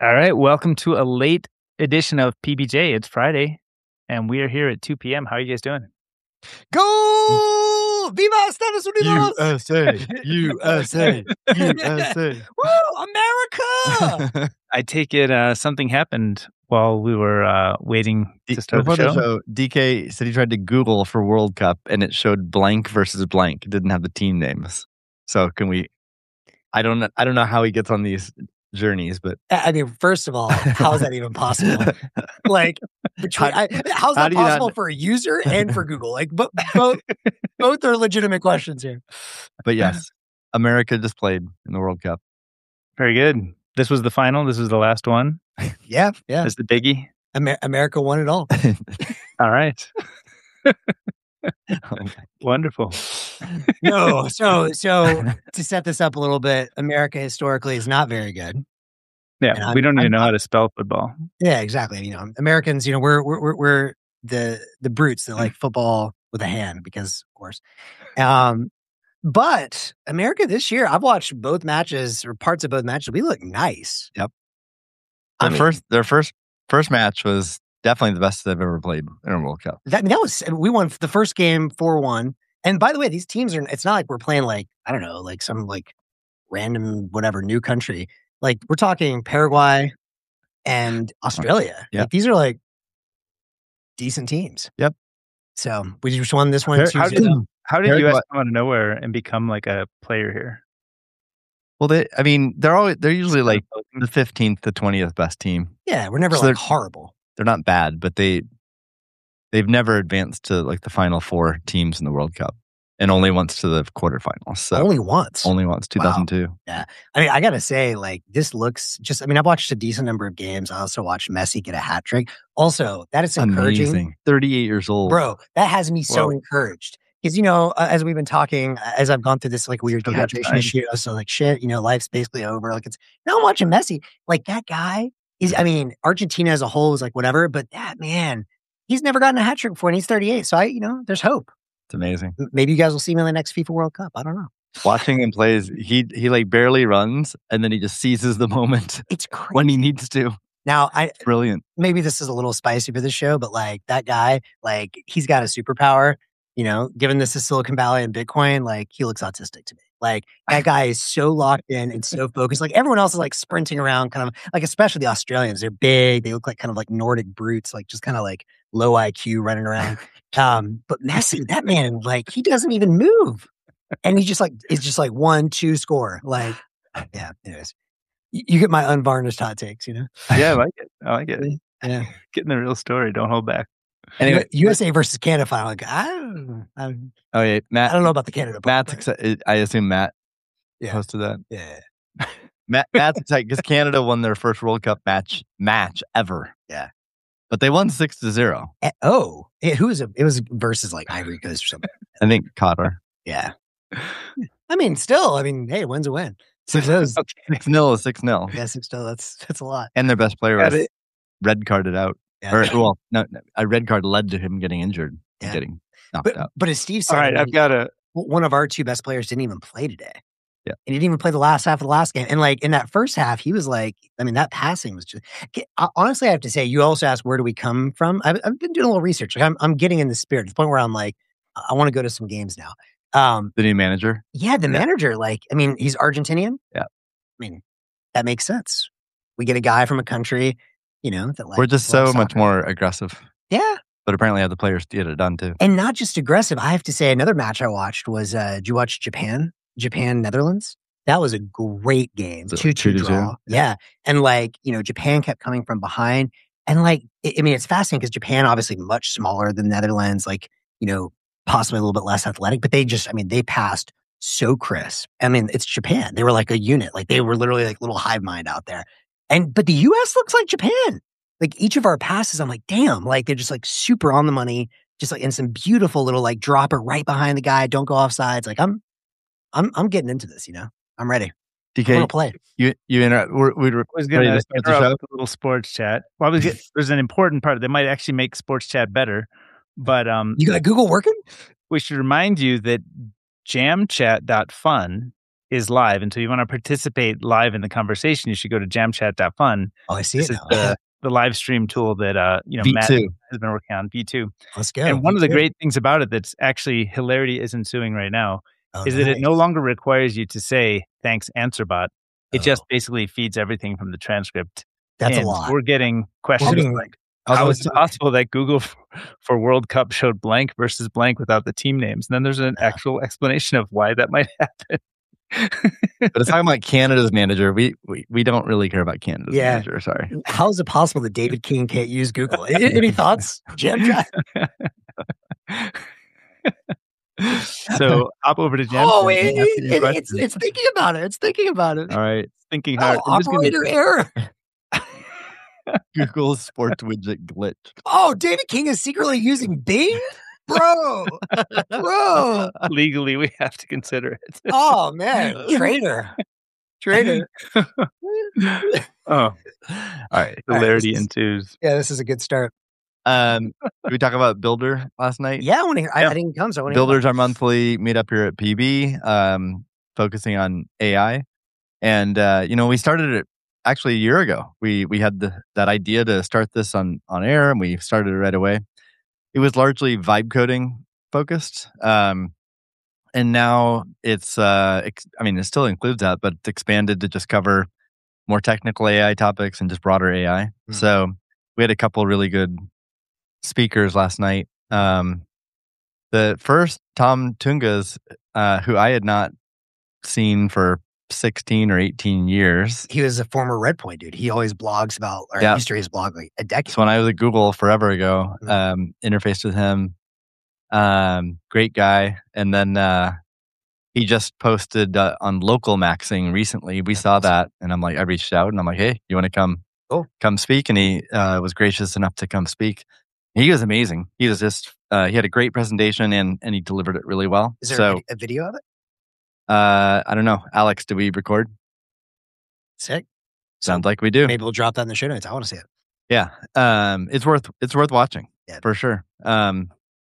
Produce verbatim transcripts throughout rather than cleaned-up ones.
All right, welcome to a late edition of P B J. It's Friday, and we are here at two p.m. How are you guys doing? Go! Viva Estados Unidos! U S A, U S A, U S A. Woo! America! I take it uh, something happened while we were uh, waiting to start the Before show. the show, D K said he tried to Google for World Cup, and it showed blank versus blank. It didn't have the team names. So can we? I don't know. I don't know how he gets on these journeys, but I mean, first of all, how is that even possible? Like, between, I, how's how that do you not- possible for a user and for Google? Like, bo- both both are legitimate questions here. but yes, America just played in the World Cup. Very good. This was the final. This was the last one. Yeah, yeah. That's the biggie. Amer- America won it all. All right. Oh my- Wonderful. No, so so to set this up a little bit, America historically is not very good. Yeah, And we I'm- don't even I'm- know how to spell football. Yeah, exactly. You know, Americans, you know, we're we're we're, we're the the brutes that like football with a hand because, of course. Um, but America this year, I've watched both matches or parts of both matches. We look nice. Yep. I Their mean, first, their first, first match was definitely the best they've ever played in a World Cup. that that was we won the first game four one. And by the way, these teams are. It's not like we're playing like I don't know, like some like random whatever new country. Like we're talking Paraguay and Australia. Yeah. Like, these are like decent teams. Yep. So we just won this one. Par- two How did, zero. how did U S Paraguay- come out of nowhere and become like a player here? Well, they, I mean, they're always, they're usually like the fifteenth to twentieth best team. Yeah, we're never So like they're- horrible. They're not bad, but they, they've never advanced to like the final four teams in the World Cup, and only once to the quarterfinals. So Only once. only once, two thousand two. I mean, I gotta say, like, this looks just. I mean, I've watched a decent number of games. I also watched Messi get a hat trick. Also, that is encouraging, Amazing. thirty-eight years old. bro. That has me so Whoa. encouraged because you know, uh, as we've been talking, uh, as I've gone through this like weird Still got dehydration time. issue, I was so like, shit, you know, life's basically over. Like, it's now I'm watching Messi. Like that guy is. I mean, Argentina as a whole is like whatever, but that man, he's never gotten a hat trick before, and he's thirty-eight. So I, you know, there's hope. It's amazing. M- Maybe you guys will see him in the next FIFA World Cup. I don't know. Watching him play, is- he he like barely runs, and then he just seizes the moment It's crazy. when he needs to. Now, I Brilliant. maybe this is a little spicy for the show, but like that guy, like he's got a superpower. You know, given this is Silicon Valley and Bitcoin, like he looks autistic to me. Like that guy is so locked in and so focused. Like everyone else is like sprinting around, kind of like, especially the Australians. They're big. They look like kind of like Nordic brutes, like just kind of like low I Q running around. Um, but Messi, that man, like he doesn't even move, and he just like is just like one, two score. Like, yeah. Anyways, you, you get my unvarnished hot takes. You know. Yeah, I like it. I like it. Yeah. Getting the real story. Don't hold back. Anyway, U S A versus Canada final. Like, I don't, I, don't- oh yeah, I Matt. don't know about the Canada part. Matt's but- excited. I assume Matt Yeah. posted that. Yeah. Matt, Matt's excited because Canada won their first World Cup match match ever. Yeah. But they won six to zero. Eh, oh, it, who was it? It was versus like Ivory Coast or something. I think Qatar. Yeah. I mean, still, I mean, hey, win's a win. Six O's. Six nil is six nil. Yeah, six oh. That's that's a lot. And their best player Got was it. red carded out. Yeah. Or well, no, no, a red card led to him getting injured, and Yeah. getting knocked but out. but as Steve said, All right, I've got a. one of our two best players didn't even play today. Yeah. And he didn't even play the last half of the last game. And like in that first half, he was like, I mean, that passing was just I- honestly, I have to say, you also asked, where do we come from? I've, I've been doing a little research. Like I'm, I'm getting in the spirit to the point where I'm like, I want to go to some games now. Um, The new manager. yeah, the manager, like, I mean, he's Argentinian. Yeah. I mean, that makes sense. We get a guy from a country, you know, that like We're just so much more aggressive. Yeah. But apparently have the players to get it done too. And not just aggressive. I have to say, another match I watched was, uh, did you watch Japan? Japan, Netherlands? That was a great game. Was it two two two to draw. zero? Yeah. And like, you know, Japan kept coming from behind. And like, I I mean, it's fascinating because Japan, obviously much smaller than Netherlands, like, you know, possibly a little bit less athletic, but they just, I mean, they passed so crisp. I mean, it's Japan. They were like a unit. Like they were literally like little hive mind out there. And, but the U S looks like Japan. Like each of our passes, I'm like, damn, like they're just like super on the money, just like in some beautiful little like dropper right behind the guy. Don't go off sides. Like I'm, I'm, I'm getting into this, you know, I'm ready. D I K, want to play. you you inter- we're, we I was ready going to to start the interrupt show? with a little sports chat. Well, I was get, there's an important part that might actually make sports chat better, but um, You got Google working? we should remind you that jam chat dot fun is live. And so you want to participate live in the conversation, you should go to jamchat dot fun. Oh, I see This it is now. the, the live stream tool that uh, you know V Matt two. has been working on, V two. Let's go. And one of the V two. great things about it that's actually hilarity is ensuing right now Oh, is that it no nice. longer requires you to say, thanks, AnswerBot. It Oh. just basically feeds everything from the transcript. That's a in. lot. So we're getting questions getting- like, I was how always is it possible that Google for, for World Cup showed blank versus blank without the team names? And then there's an Yeah. actual explanation of why that might happen. But it's talking about Canada's manager. We, we we don't really care about Canada's Yeah. manager. Sorry. How is it possible that David King can't use Google? A- Any thoughts, Jamchat? So hop over to Jamchat. Oh, and it, ask your it- it's questions. it's thinking about it. It's thinking about it. All right. thinking Oh, hard. I'm just gonna- operator error. Google's sports widget glitch. Oh, David King is secretly using Bing, bro, bro. legally, we have to consider it. Oh man, traitor, traitor. Oh, All right. hilarity this is- ensues. Yeah, this is a good start. Um, did we talk about Builder last night? Yeah, I want to hear. I, Yeah. I didn't come, so I want to Builders are monthly meetup here at P B, um, focusing on A I. And, uh, you know, we started it actually a year ago. We we had the, that idea to start this on, on air, and we started it right away. It was largely vibe coding focused. Um, and now it's, uh, ex- I mean, it still includes that, but it's expanded to just cover more technical A I topics and just broader A I. Hmm. So we had a couple really good speakers last night. Um, the first, Tom Tungas, uh, who I had not seen for sixteen or eighteen years. He was a former Red Point dude. He always blogs about, or Yeah. used to his blog like a decade. So when I was at Google forever ago, Mhm. um, interfaced with him. Um, great guy. And then uh, he just posted uh, on local maxing recently. We That's saw awesome. that, and I'm like, I reached out and I'm like, hey, you want to come, Cool. come speak? And he uh, was gracious enough to come speak. He was amazing. He was just uh, he had a great presentation and and he delivered it really well. Is there so a, vid- a video of it? uh, I don't know, Alex, do we record? Sick. Sounds like we do. Maybe we'll drop that in the show notes. I want to see it. Yeah, um, it's worth it's worth watching Yeah. for sure. Um,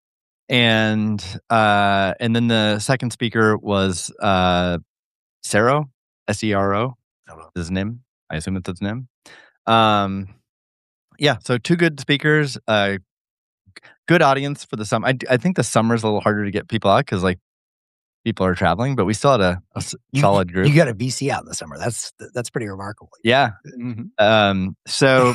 and uh, and then the second speaker was uh, Sero, S E R O, I don't know. his name. I assume it's his name. Um, yeah, so two good speakers, uh, good audience for the summer. I, I think the summer's a little harder to get people out because like people are traveling, but we still had a, a s- You- solid group. You got a V C out in the summer. That's that's pretty remarkable. yeah. Um, so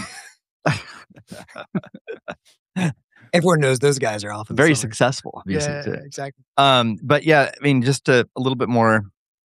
Everyone knows those guys are off. In the very summer. successful. obviously, Yeah, too. exactly. Um, but yeah, I mean, just a, a little bit more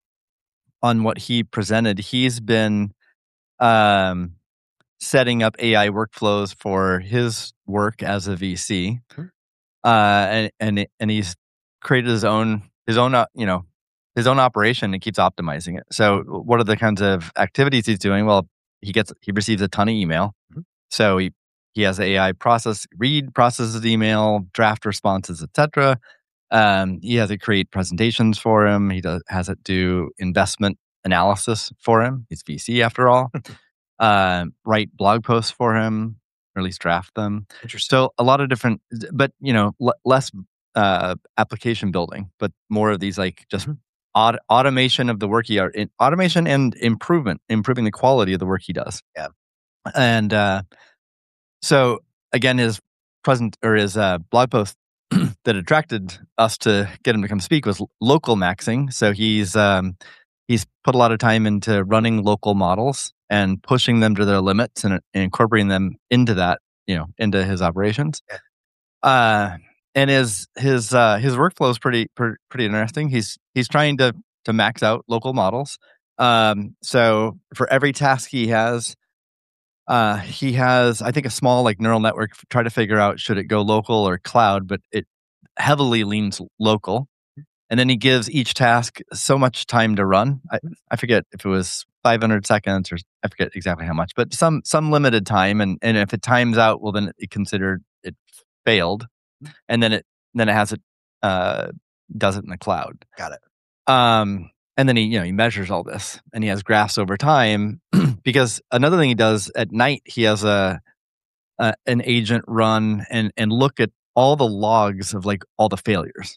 on what he presented. He's been um, setting up A I workflows for his work as a V C, Hmm. uh, and and and he's created his own his own uh, you know his own operation and keeps optimizing it. So, what are the kinds of activities he's doing? Well, he gets he receives a ton of email, Mhm. so he he has the A I process read processes email, draft responses, et cetera. Um, he has it create presentations for him. He does has it do investment analysis for him. He's V C after all. um, write blog posts for him, or at least draft them. Interesting. So a lot of different, but you know, l- less uh, application building, but more of these like just Mhm. aut- automation of the work he are in, automation and improvement, improving the quality of the work he does. Yeah. And uh, so again, his present or his uh, blog post that attracted us to get him to come speak was local maxing. So he's um, he's put a lot of time into running local models and pushing them to their limits and, and incorporating them into that, you know, into his operations. Yeah. Uh, and his his uh, his workflow is pretty pretty, pretty interesting. He's he's trying to to max out local models. Um, so for every task he has, uh, he has I think a small like neural network f- try to figure out should it go local or cloud, but it heavily leans local. And then he gives each task so much time to run. I, I forget if it was five hundred seconds or I forget exactly how much, but some some limited time. And, and if it times out, well, then it considered it failed, and then it then it has it uh, does it in the cloud. Got it. Um, and then he you know he measures all this, and he has graphs over time. Because another thing he does at night, he has a, a an agent run and and look at all the logs of like all the failures.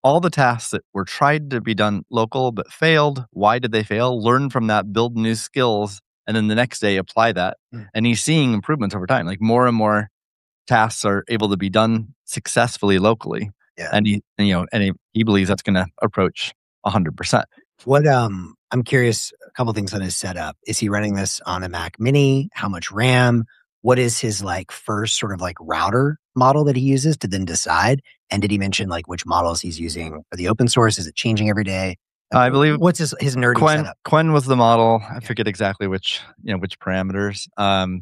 all the tasks that were tried to be done local but failed. Why did they fail? Learn from that, build new skills, and then the next day apply that. Mm. And he's seeing improvements over time. Like more and more tasks are able to be done successfully locally. Yeah. And he, and, you know, and he, he believes that's going to approach a hundred percent. What um, I'm curious. A couple things on his setup. Is he running this on a Mac Mini? How much RAM? What is his like first sort of like router model that he uses to then decide? And did he mention like which models he's using for the open source? Is it changing every day? I believe What's his his nerdy Quen, setup? Quen was the model. I forget exactly which, you know, which parameters. Um,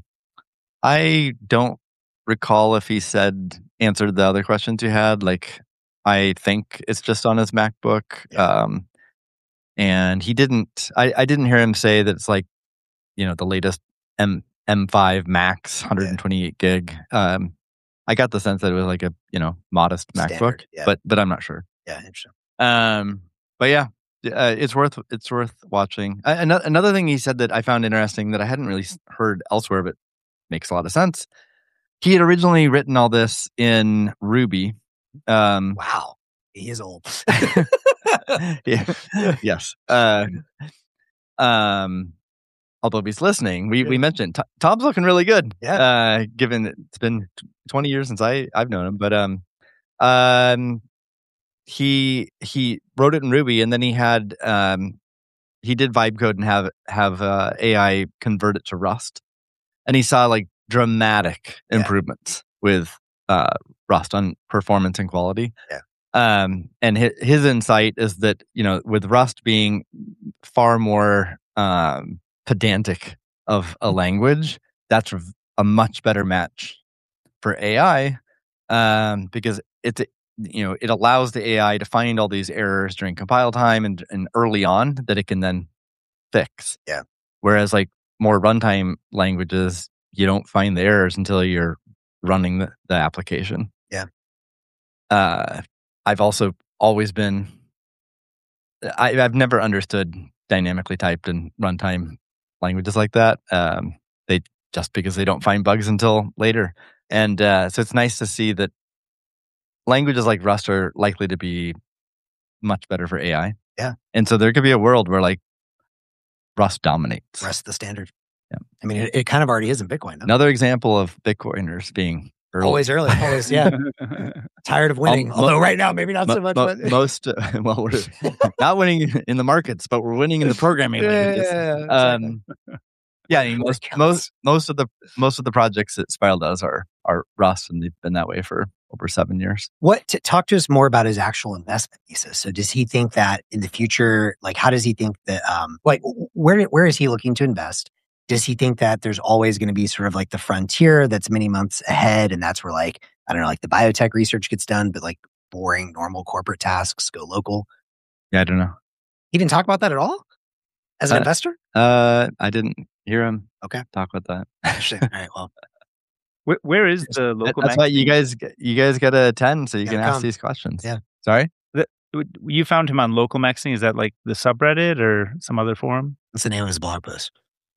I don't recall if he said, answered the other questions you had. Like, I think it's just on his MacBook. Yeah. Um, and he didn't, I, I didn't hear him say that it's like, you know, the latest M, M5 Max, one hundred twenty-eight gig. Um, I got the sense that it was like a, you know, modest Standard, MacBook, yeah. but, but I'm not sure. Yeah, interesting. Um, but yeah, uh, it's worth it's worth watching. Uh, another another thing he said that I found interesting that I hadn't really heard elsewhere, but makes a lot of sense. He had originally written all this in Ruby. Um, Wow, he is old. yeah, yes. Uh, um, although if he's listening, we, we mentioned T- Tom's looking really good. Yeah. Uh, given it's been twenty years since I I've known him, but um, um. He he wrote it in Ruby, and then he had um, he did vibe code and have have uh, A I convert it to Rust, and he saw like dramatic Yeah. improvements with uh, Rust on performance and quality. Yeah. Um, and his, his insight is that, you know, with Rust being far more um, pedantic of a language, that's a much better match for A I um, because it's you know, it allows the A I to find all these errors during compile time and, and early on that it can then fix. Yeah. Whereas like more runtime languages, you don't find the errors until you're running the, the application. Yeah. Uh, I've also always been, I, I've never understood dynamically typed and runtime languages like that. Um, they just because they don't find bugs until later. And uh, so it's nice to see that languages like Rust are likely to be much better for A I. Yeah. And so there could be a world where like Rust dominates. Rust the standard. Yeah. I mean, it, it kind of already is in Bitcoin. No? Another example of Bitcoiners being early. Always early. Always, yeah. Tired of winning. Um, Although mo- right now, maybe not Mo- so much. mo- but most, uh, well, we're not winning in the markets, but we're winning in the programming Yeah, languages. yeah, yeah, Um, yeah, I mean, Where most, it counts. most, most of the most of the projects that Spiral does are are Rust, and they've been that way for over seven years. What to talk to us more about his actual investment thesis. So does he think that in the future, like how does he think that um like where where is he looking to invest? Does he think that there's always going to be sort of like the frontier that's many months ahead and that's where like I don't know, like the biotech research gets done, but like boring normal corporate tasks go local? Yeah, I don't know. He didn't talk about that at all as an Uh, investor? Uh, I didn't hear him. Okay. Talk about that. Interesting. All right, well, Where, where is the That- local? That's why you magazine? guys you guys got to attend so you Gotta can ask come. these questions. Yeah. Sorry. You found him on Local Maxing. Is that like the subreddit or some other forum? what's the name of his blog post?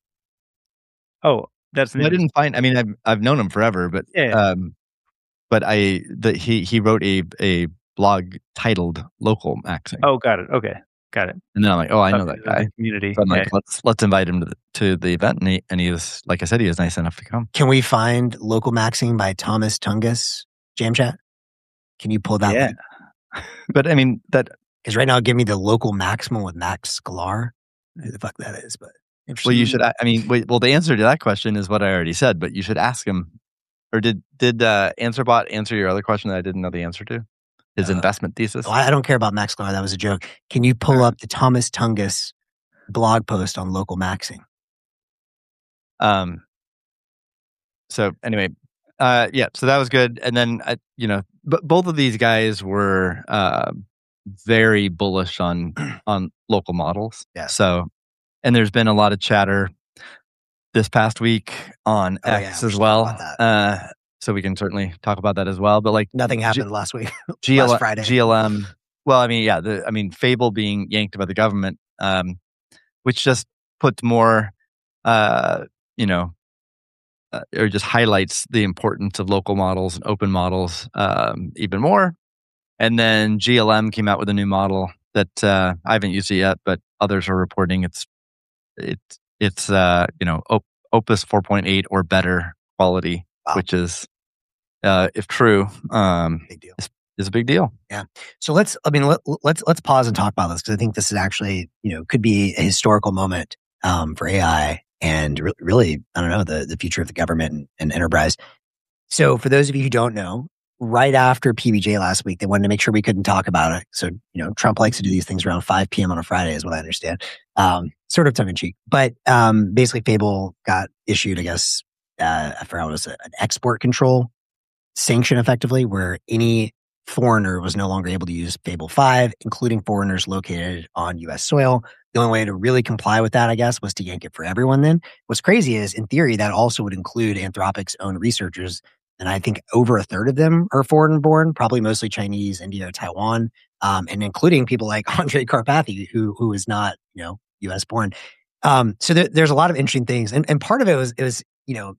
Oh, that's Well, I didn't find. I mean, I've I've known him forever, but Yeah. um, but I that he he wrote a a blog titled "Local Maxing," Oh, got it. Okay, got it. and then I'm like, oh, I know Okay, that the guy. Community. So I'm like, Yeah. let's let's invite him to the, to the event, and he and he was like I said, he was nice enough to come. Can we find Local Maxing by Thomas Tungus, Jam Chat? Can you pull that Yeah. link? But I mean that. Because right now, give me the Local Maximum with Max Sklar. Who the fuck that is, but Well, you should. I mean, wait, well, the answer to that question is what I already said, but you should ask him. Or did did uh, AnswerBot answer your other question that I didn't know the answer to? His Uh, investment thesis. Oh, I I don't care about Max Sklar. That was a joke. Can you pull up the Thomas Tungus blog post on Local Maxing? Um. So anyway, uh, yeah. So that was good, and then I, you know, but both of these guys were uh, very bullish on on local models. Yeah. So, and there's been a lot of chatter this past week on Oh, yeah, X we as should talk well. about that. Uh, so we can certainly talk about that as well. But like Nothing happened last week. G L- last Friday. G L M. Well, I mean, yeah. The I mean, Fable being yanked by the government, um, which just puts more, uh, you know. Uh, or just highlights the importance of local models and open models um, even more. And then G L M came out with a new model that uh, I haven't used it yet, but others are reporting it's it's it's uh, you know Op- Opus four point eight or better quality, Wow. which is uh, if true, um, Big deal. is, is a big deal. Yeah. So let's, I mean, let, let's, let's pause and talk about this because I think this is actually, you know, could be a historical moment um, for A I and re- really, I don't know, the, the future of the government and, and enterprise. So for those of you who don't know, right after P B J last week, they wanted to make sure we couldn't talk about it. So, you know, Trump likes to do these things around five p.m. on a Friday is what I understand. Um, sort of tongue in cheek. But um, basically Fable got issued, I guess, uh, I forgot what it was, an export control sanction effectively where any foreigner was no longer able to use Fable five, including foreigners located on U S soil. The only way to really comply with that, I guess, was to yank it for everyone then. What's crazy is, in theory, that also would include Anthropic's own researchers. And I think over a third of them are foreign born, probably mostly Chinese, India, Taiwan, um, and including people like Andrej Karpathy, who who is not, you know, U S born. Um, so there, there's a lot of interesting things. And, and part of it was, it was, you know,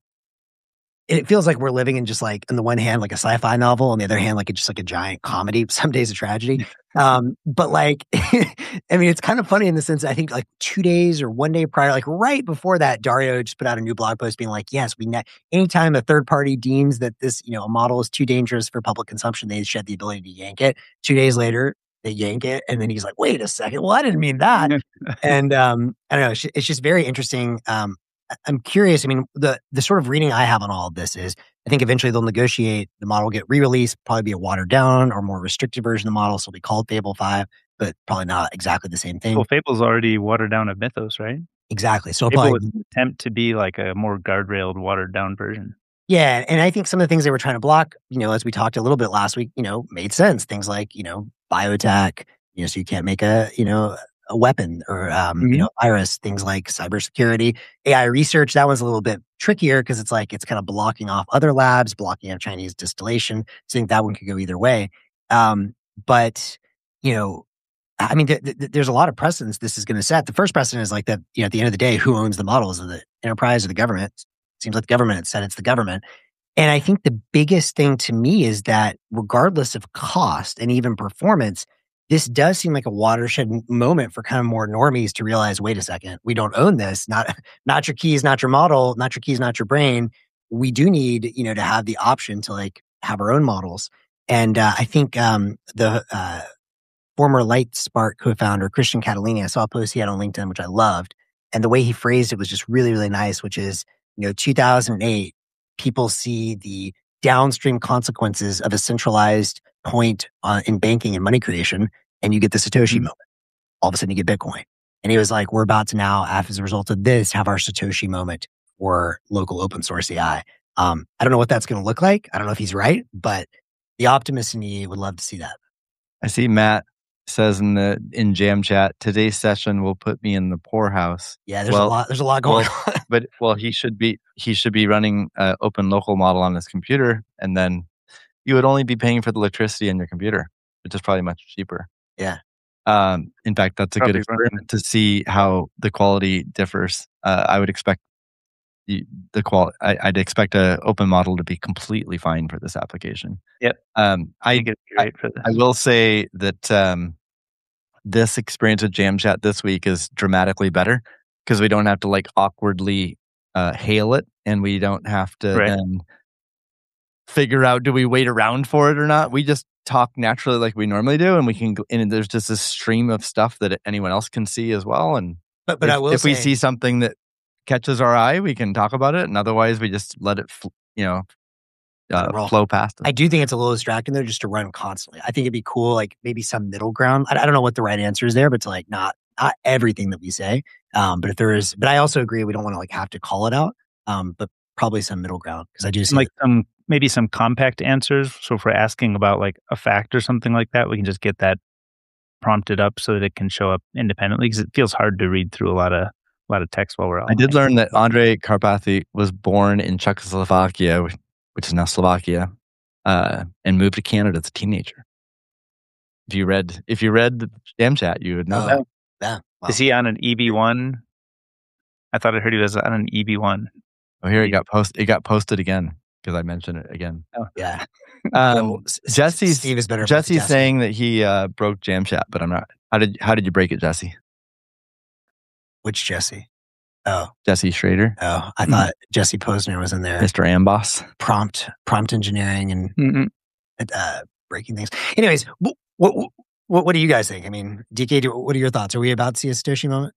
it feels like we're living in just like, on the one hand, like a sci-fi novel, on the other hand, like it's just like a giant comedy, some days a tragedy. Um, but like, I mean, it's kind of funny in the sense, I think like two days or one day prior, like right before that, Dario just put out a new blog post being like, yes, we ne- anytime a third party deems that this, you know, a model is too dangerous for public consumption, they shed the ability to yank it. Two days later, they yank it. And then he's like, wait a second. Well, I didn't mean that. and um, I don't know. It's, it's just very interesting. Um, I'm curious. I mean, the the sort of reading I have on all of this is I think eventually they'll negotiate, the model will get re-released, probably be a watered down or more restricted version of the model. So it'll be called Fable five, but probably not exactly the same thing. Well, Fable's already watered down a Mythos, right? Exactly. So Fable probably, was an attempt to be like a more guardrailed, watered down version. yeah. And I think some of the things they were trying to block, you know, as we talked a little bit last week, you know, made sense. Things like, you know, biotech, you know, so you can't make a, you know, a weapon or, um, Mhm. you know, virus, things like cybersecurity, A I research. That one's a little bit trickier because it's like, it's kind of blocking off other labs, blocking off Chinese distillation. So I think that one could go either way. Um, but, you know, I mean, th- th- there's a lot of precedents this is going to set. The first precedent is like that, you know, at the end of the day, who owns the models? Of the enterprise or the government? Seems like the government said it's the government. And I think the biggest thing to me is that regardless of cost and even performance, this does seem like a watershed moment for kind of more normies to realize, wait a second, we don't own this. Not, not your keys, not your model, not your keys, not your brain. We do need, you know, to have the option to like have our own models. And uh, I think um, the uh, former Lightspark co-founder, Christian Catalini, I saw a post he had on LinkedIn, which I loved. And the way he phrased it was just really, really nice, which is, you know, two thousand eight, people see the downstream consequences of a centralized point uh, in banking and money creation, and you get the Satoshi Mhm. moment. All of a sudden you get Bitcoin. And he was like, we're about to now, as a result of this, have our Satoshi moment for local open source A I. Um, I don't know what that's going to look like. I don't know if he's right, but the optimist in me would love to see that. I see Matt says in the in Jam Chat, today's session will put me in the poorhouse. Yeah, there's Well- a lot. There's a lot going well, on. But well, he should be he should be running an open local model on his computer, and then you would only be paying for the electricity on your computer, which is probably much cheaper. Yeah. Um, in fact, that's a Probably good experiment to see how the quality differs. Uh, I would expect the, the qual. I, I'd expect a open model to be completely fine for this application. Yep. Um, I I think it's great for this. I will say that um, this experience with Jam Chat this week is dramatically better because we don't have to like awkwardly uh, hail it, and we don't have to Right. then figure out do we wait around for it or not. We just talk naturally like we normally do, and we can. Go, and there's just this stream of stuff that anyone else can see as well. And But but if, I will if say, we see something that catches our eye, we can talk about it, and otherwise we just let it, fl- you know, Let it uh, roll. flow past it. I do think it's a little distracting though, just to run constantly. I think it'd be cool, like maybe some middle ground. I, I don't know what the right answer is there, but to like not not everything that we say. Um, but if there is, but I also agree we don't want to like have to call it out. Um, but probably some middle ground because I do see like some maybe some compact answers. So if we're asking about like a fact or something like that, we can just get that prompted up so that it can show up independently because it feels hard to read through a lot of a lot of text while we're all. I did learn that Andrej Karpathy was born in Czechoslovakia, which is now Slovakia, uh, and moved to Canada as a teenager. If you read, if you read the Jam Chat, you would know Oh, that. yeah. Wow. Is he on an E B one? I thought I heard he was on an E B one. Oh, here it got post. It got posted again. because I mentioned it again. Oh. Yeah. Um, Well, S- S- Jesse's Steve is better. about Jesse's Jesse. saying that he uh, broke Jamchat, but I'm not. How did how did you break it, Jesse? Which Jesse? Oh, Jesse Schrader, oh, I Mm. thought Jesse Posner was in there. Mister Amboss. Prompt, prompt engineering and Mm-mm. uh, breaking things. Anyways, what, what what what do you guys think? I mean, D K, do, what are your thoughts? Are we about to see a Satoshi moment?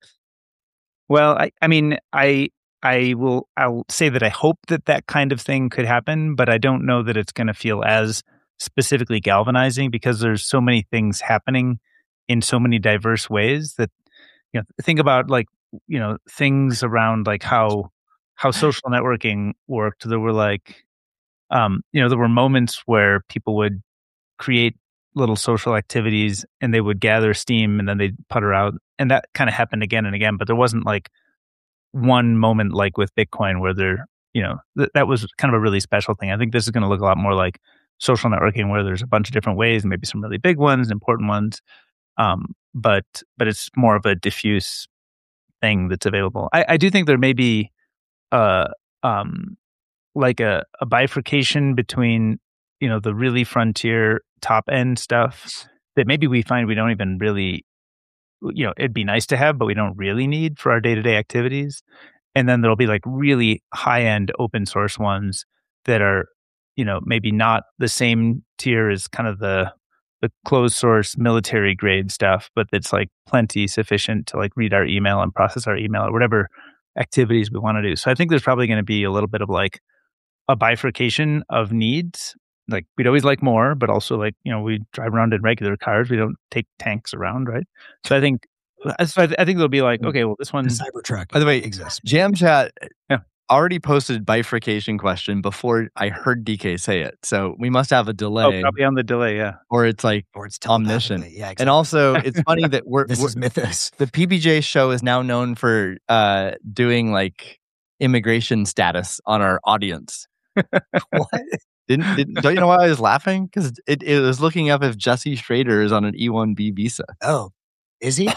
Well, I, I mean, I I will I'll say that I hope that that kind of thing could happen, but I don't know that it's going to feel as specifically galvanizing because there's so many things happening in so many diverse ways that, you know, think about like, you know, things around like how how social networking worked. There were like, um, you know, there were moments where people would create little social activities and they would gather steam and then they'd putter out. And that kind of happened again and again, but there wasn't like one moment like with Bitcoin where there, you know, th- that was kind of a really special thing. I think this is going to look a lot more like social networking where there's a bunch of different ways, maybe some really big ones, important ones. Um, but but it's more of a diffuse thing that's available. I, I do think there may be uh um like a, a bifurcation between, you know, the really frontier top end stuff that maybe we find we don't even really, you know, it'd be nice to have, but we don't really need for our day-to-day activities. And then there'll be like really high-end open source ones that are, you know, maybe not the same tier as kind of the the closed source military grade stuff, but it's like plenty sufficient to like read our email and process our email or whatever activities we want to do. So I think there's probably going to be a little bit of like a bifurcation of needs. Like we'd always like more, but also like, you know, we drive around in regular cars. We don't take tanks around, right? So I think, so I, th- I think they'll be like, okay, well, this one. The Cybertruck, By the way, exists. Jamchat Yeah. already posted bifurcation question before I heard D K say it. So we must have a Oh, delay, probably on the delay. Yeah. or it's like Or it's omniscient. telepathically. Yeah, And exactly. also, it's funny that we're, This we're is Mythos. the P B J show is now known for uh, doing like immigration status on our audience. What? Didn't, didn't don't you know why I was laughing? Because it, it was looking up if Jesse Schrader is on an E one B visa. Oh, is he?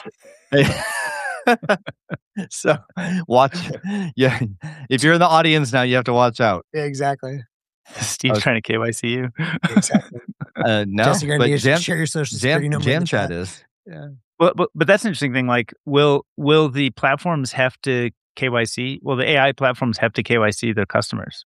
So watch, yeah. If you're in the audience now, you have to watch out. Yeah, exactly. Steve's was- trying to K Y C you. Exactly. Uh, no, Jesse, you're but going to Jam, share your social Jam, security number in the Jamchat chat. is. Well, but, but that's an interesting thing. Like, will will the platforms have to K Y C? Will the A I platforms have to K Y C their customers?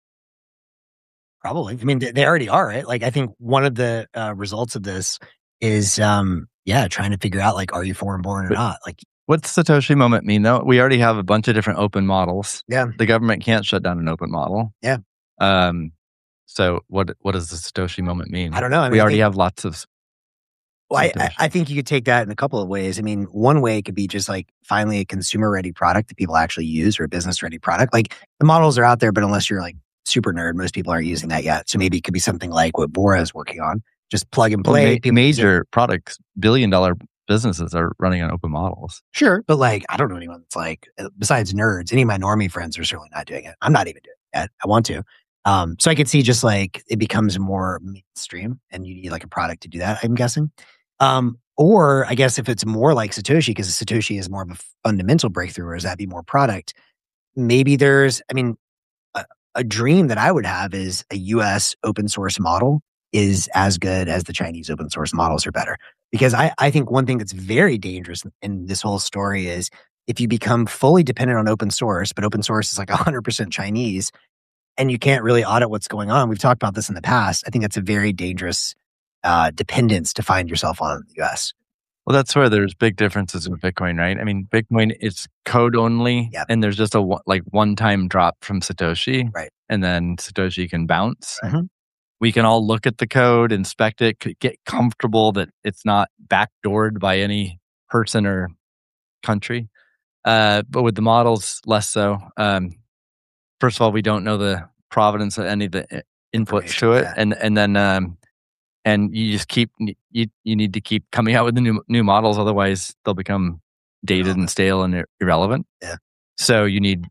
Probably. I mean, they, they already are, right? Like, I think one of the uh, results of this is, um, yeah, trying to figure out, like, are you foreign born or But- not? Like, What's Satoshi moment mean though? We already have a bunch of different open models. Yeah. The government can't shut down an open model. Yeah. Um. So what what does the Satoshi moment mean? I don't know. I mean, we I already think- have lots of. Well, I, I, Satoshi. I think you could take that in a couple of ways. I mean, one way could be just like finally a consumer ready product that people actually use or a business ready product. Like the models are out there, but unless you're like super nerd, most people aren't using that yet. So maybe it could be something like what Bora is working on. Just plug and Well, play. ma- People use it. major products, billion dollar businesses are running on open models. Sure. But like, I don't know anyone that's like, uh, besides nerds, any of my normie friends are certainly not doing it. I'm not even doing it yet. I want to. Um, so I could see just like it becomes more mainstream and you need like a product to do that, I'm guessing. Um, or I guess if it's more like Satoshi, because Satoshi is more of a fundamental breakthrough, or is that be more product? Maybe there's, I mean, a, a dream that I would have is a U S open source model is as good as the Chinese open source models or better. Because I, I think one thing that's very dangerous in this whole story is if you become fully dependent on open source, but open source is like one hundred percent Chinese, and you can't really audit what's going on. We've talked about this in the past. I think that's a very dangerous uh, dependence to find yourself on in the U S. Well, that's where there's big differences with Bitcoin, right? I mean, Bitcoin is code only, Yep. and there's just a one- like one time drop from Satoshi, Right. And then Satoshi can bounce. Mhm. We can all look at the code, inspect it, c- get comfortable that it's not backdoored by any person or country. Uh, but with the models, less so. Um, first of all, we don't know the provenance of any of the i- inputs to Information, it, yeah. and and then um, and you just keep you you need to keep coming out with the new new models, otherwise they'll become dated Irrelevant. and stale and ir- irrelevant. Yeah. So you need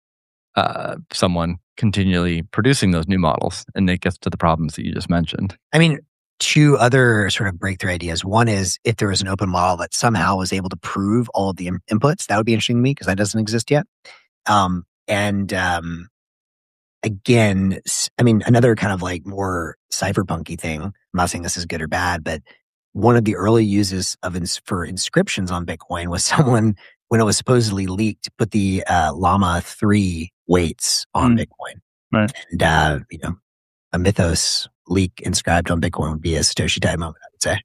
uh, someone continually producing those new models, and it gets to the problems that you just mentioned. I mean, two other sort of breakthrough ideas. One is if there was an open model that somehow was able to prove all of the in- inputs, that would be interesting to me because that doesn't exist yet. Um, and um, again, I mean, another kind of like more cypherpunky thing. I'm not saying this is good or bad, but one of the early uses of ins- for inscriptions on Bitcoin was someone, when it was supposedly leaked, put the uh, Llama three weights on mm. Bitcoin. Right. And, uh, you know, a Mythos leak inscribed on Bitcoin would be a Satoshi type moment, I would say.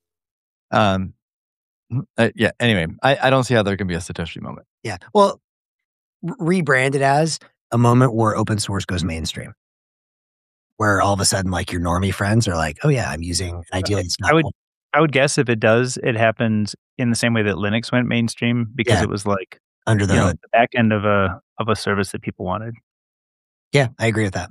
Um, uh, yeah, anyway, I, I don't see how there can be a Satoshi moment. Yeah. Well, r- rebranded as a moment where open source goes mainstream. Where all of a sudden, like, your normie friends are like, oh yeah, I'm using, ideally it's not. I would, I would guess if it does, it happened in the same way that Linux went mainstream, because yeah. it was like under the, you know, the back end of a of a service that people wanted. Yeah, I agree with that.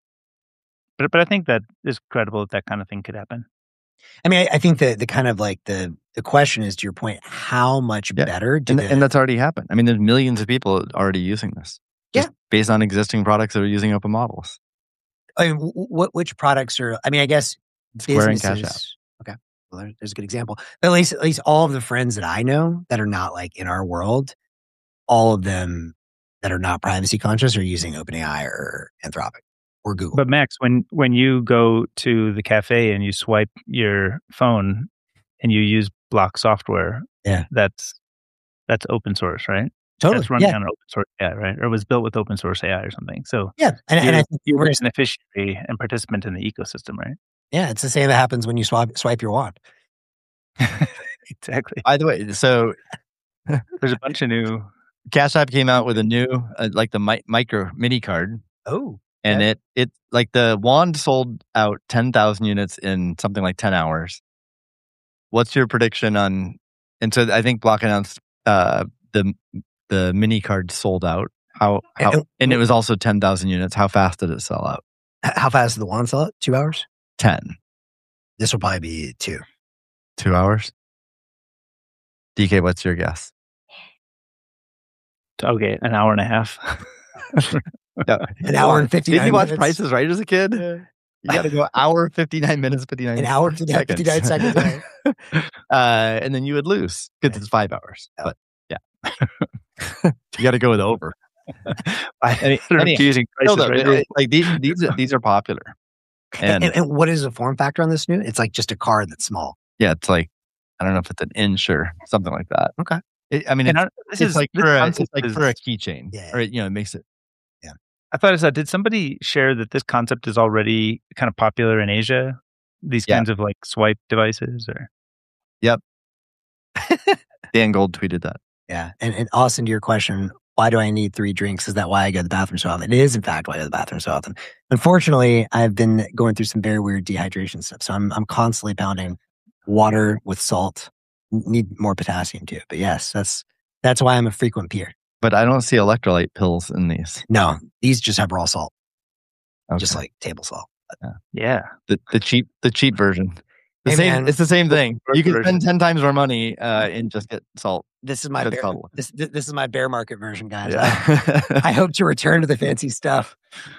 But but I think that is credible that that kind of thing could happen. I mean, I, I think that the kind of like the the question is, to your point, how much yeah. better do and, the, and that's already happened. I mean, there's millions of people already using this. Yeah, based on existing products that are using open models. I mean, what which products are? I mean, I guess Square and Cash App. Okay, well, there, there's a good example. But at least, at least all of the friends that I know that are not like in our world, all of them that are not privacy conscious are using OpenAI or Anthropic or Google. But Max, when when you go to the cafe and you swipe your phone and you use Block software, yeah, that's that's open source, right? Totally. That's running yeah. on open source A I, right? Or was built with open source A I or something. So yeah, and, and I think you're a beneficiary and participant in the ecosystem, right? Yeah, it's the same that happens when you swipe swipe your wand. Exactly. By the way, so there's a bunch of new. Cash App came out with a new, uh, like the mi- micro mini card. Oh, and okay. it it like the wand sold out ten thousand units in something like ten hours. What's your prediction on? And so I think Block announced uh, the the mini card sold out. How how and, and it was also ten thousand units. How fast did it sell out? How fast did the wand sell out? Two hours? Ten. This will probably be two. Two hours. D K, what's your guess? Okay, an hour and a half. Yeah. An hour and fifty-nine minutes. Did you watch minutes? Prices Right as a kid? Yeah. You got to go hour, fifty-nine minutes, fifty-nine An hour, fifty-nine, fifty-nine seconds. uh, and then you would lose because it's five hours. Oh. But yeah. You got to go with over. Any, any, using prices, no, right? Like, like these, these, these are popular. And, and, and what is the form factor on this new? It's like just a card that's small. Yeah, it's like, I don't know if it's an inch or something like that. Okay. It, I mean, it's, this it's is, like, for a, it's like is, for a keychain. Yeah. Or, you know, it makes it. Yeah. I thought I saw, did somebody share that this concept is already kind of popular in Asia? These yeah. kinds of like swipe devices or? Yep. Dan Gold tweeted that. Yeah. And, and Austin, to your question, why do I need three drinks? Is that why I go to the bathroom so often? It is, in fact, why I go to the bathroom so often. Unfortunately, I've been going through some very weird dehydration stuff. So I'm I'm constantly pounding water with salt. Need more potassium too. But yes, that's that's why I'm a frequent peer. But I don't see electrolyte pills in these. No, these just have raw salt. Okay. Just like table salt. Yeah. yeah. The the cheap the cheap version. The hey, same, man. It's the same thing. You can spend ten times more money uh, and just get salt. This is my bear, this, this is my bear market version, guys. Yeah. I, I hope to return to the fancy stuff.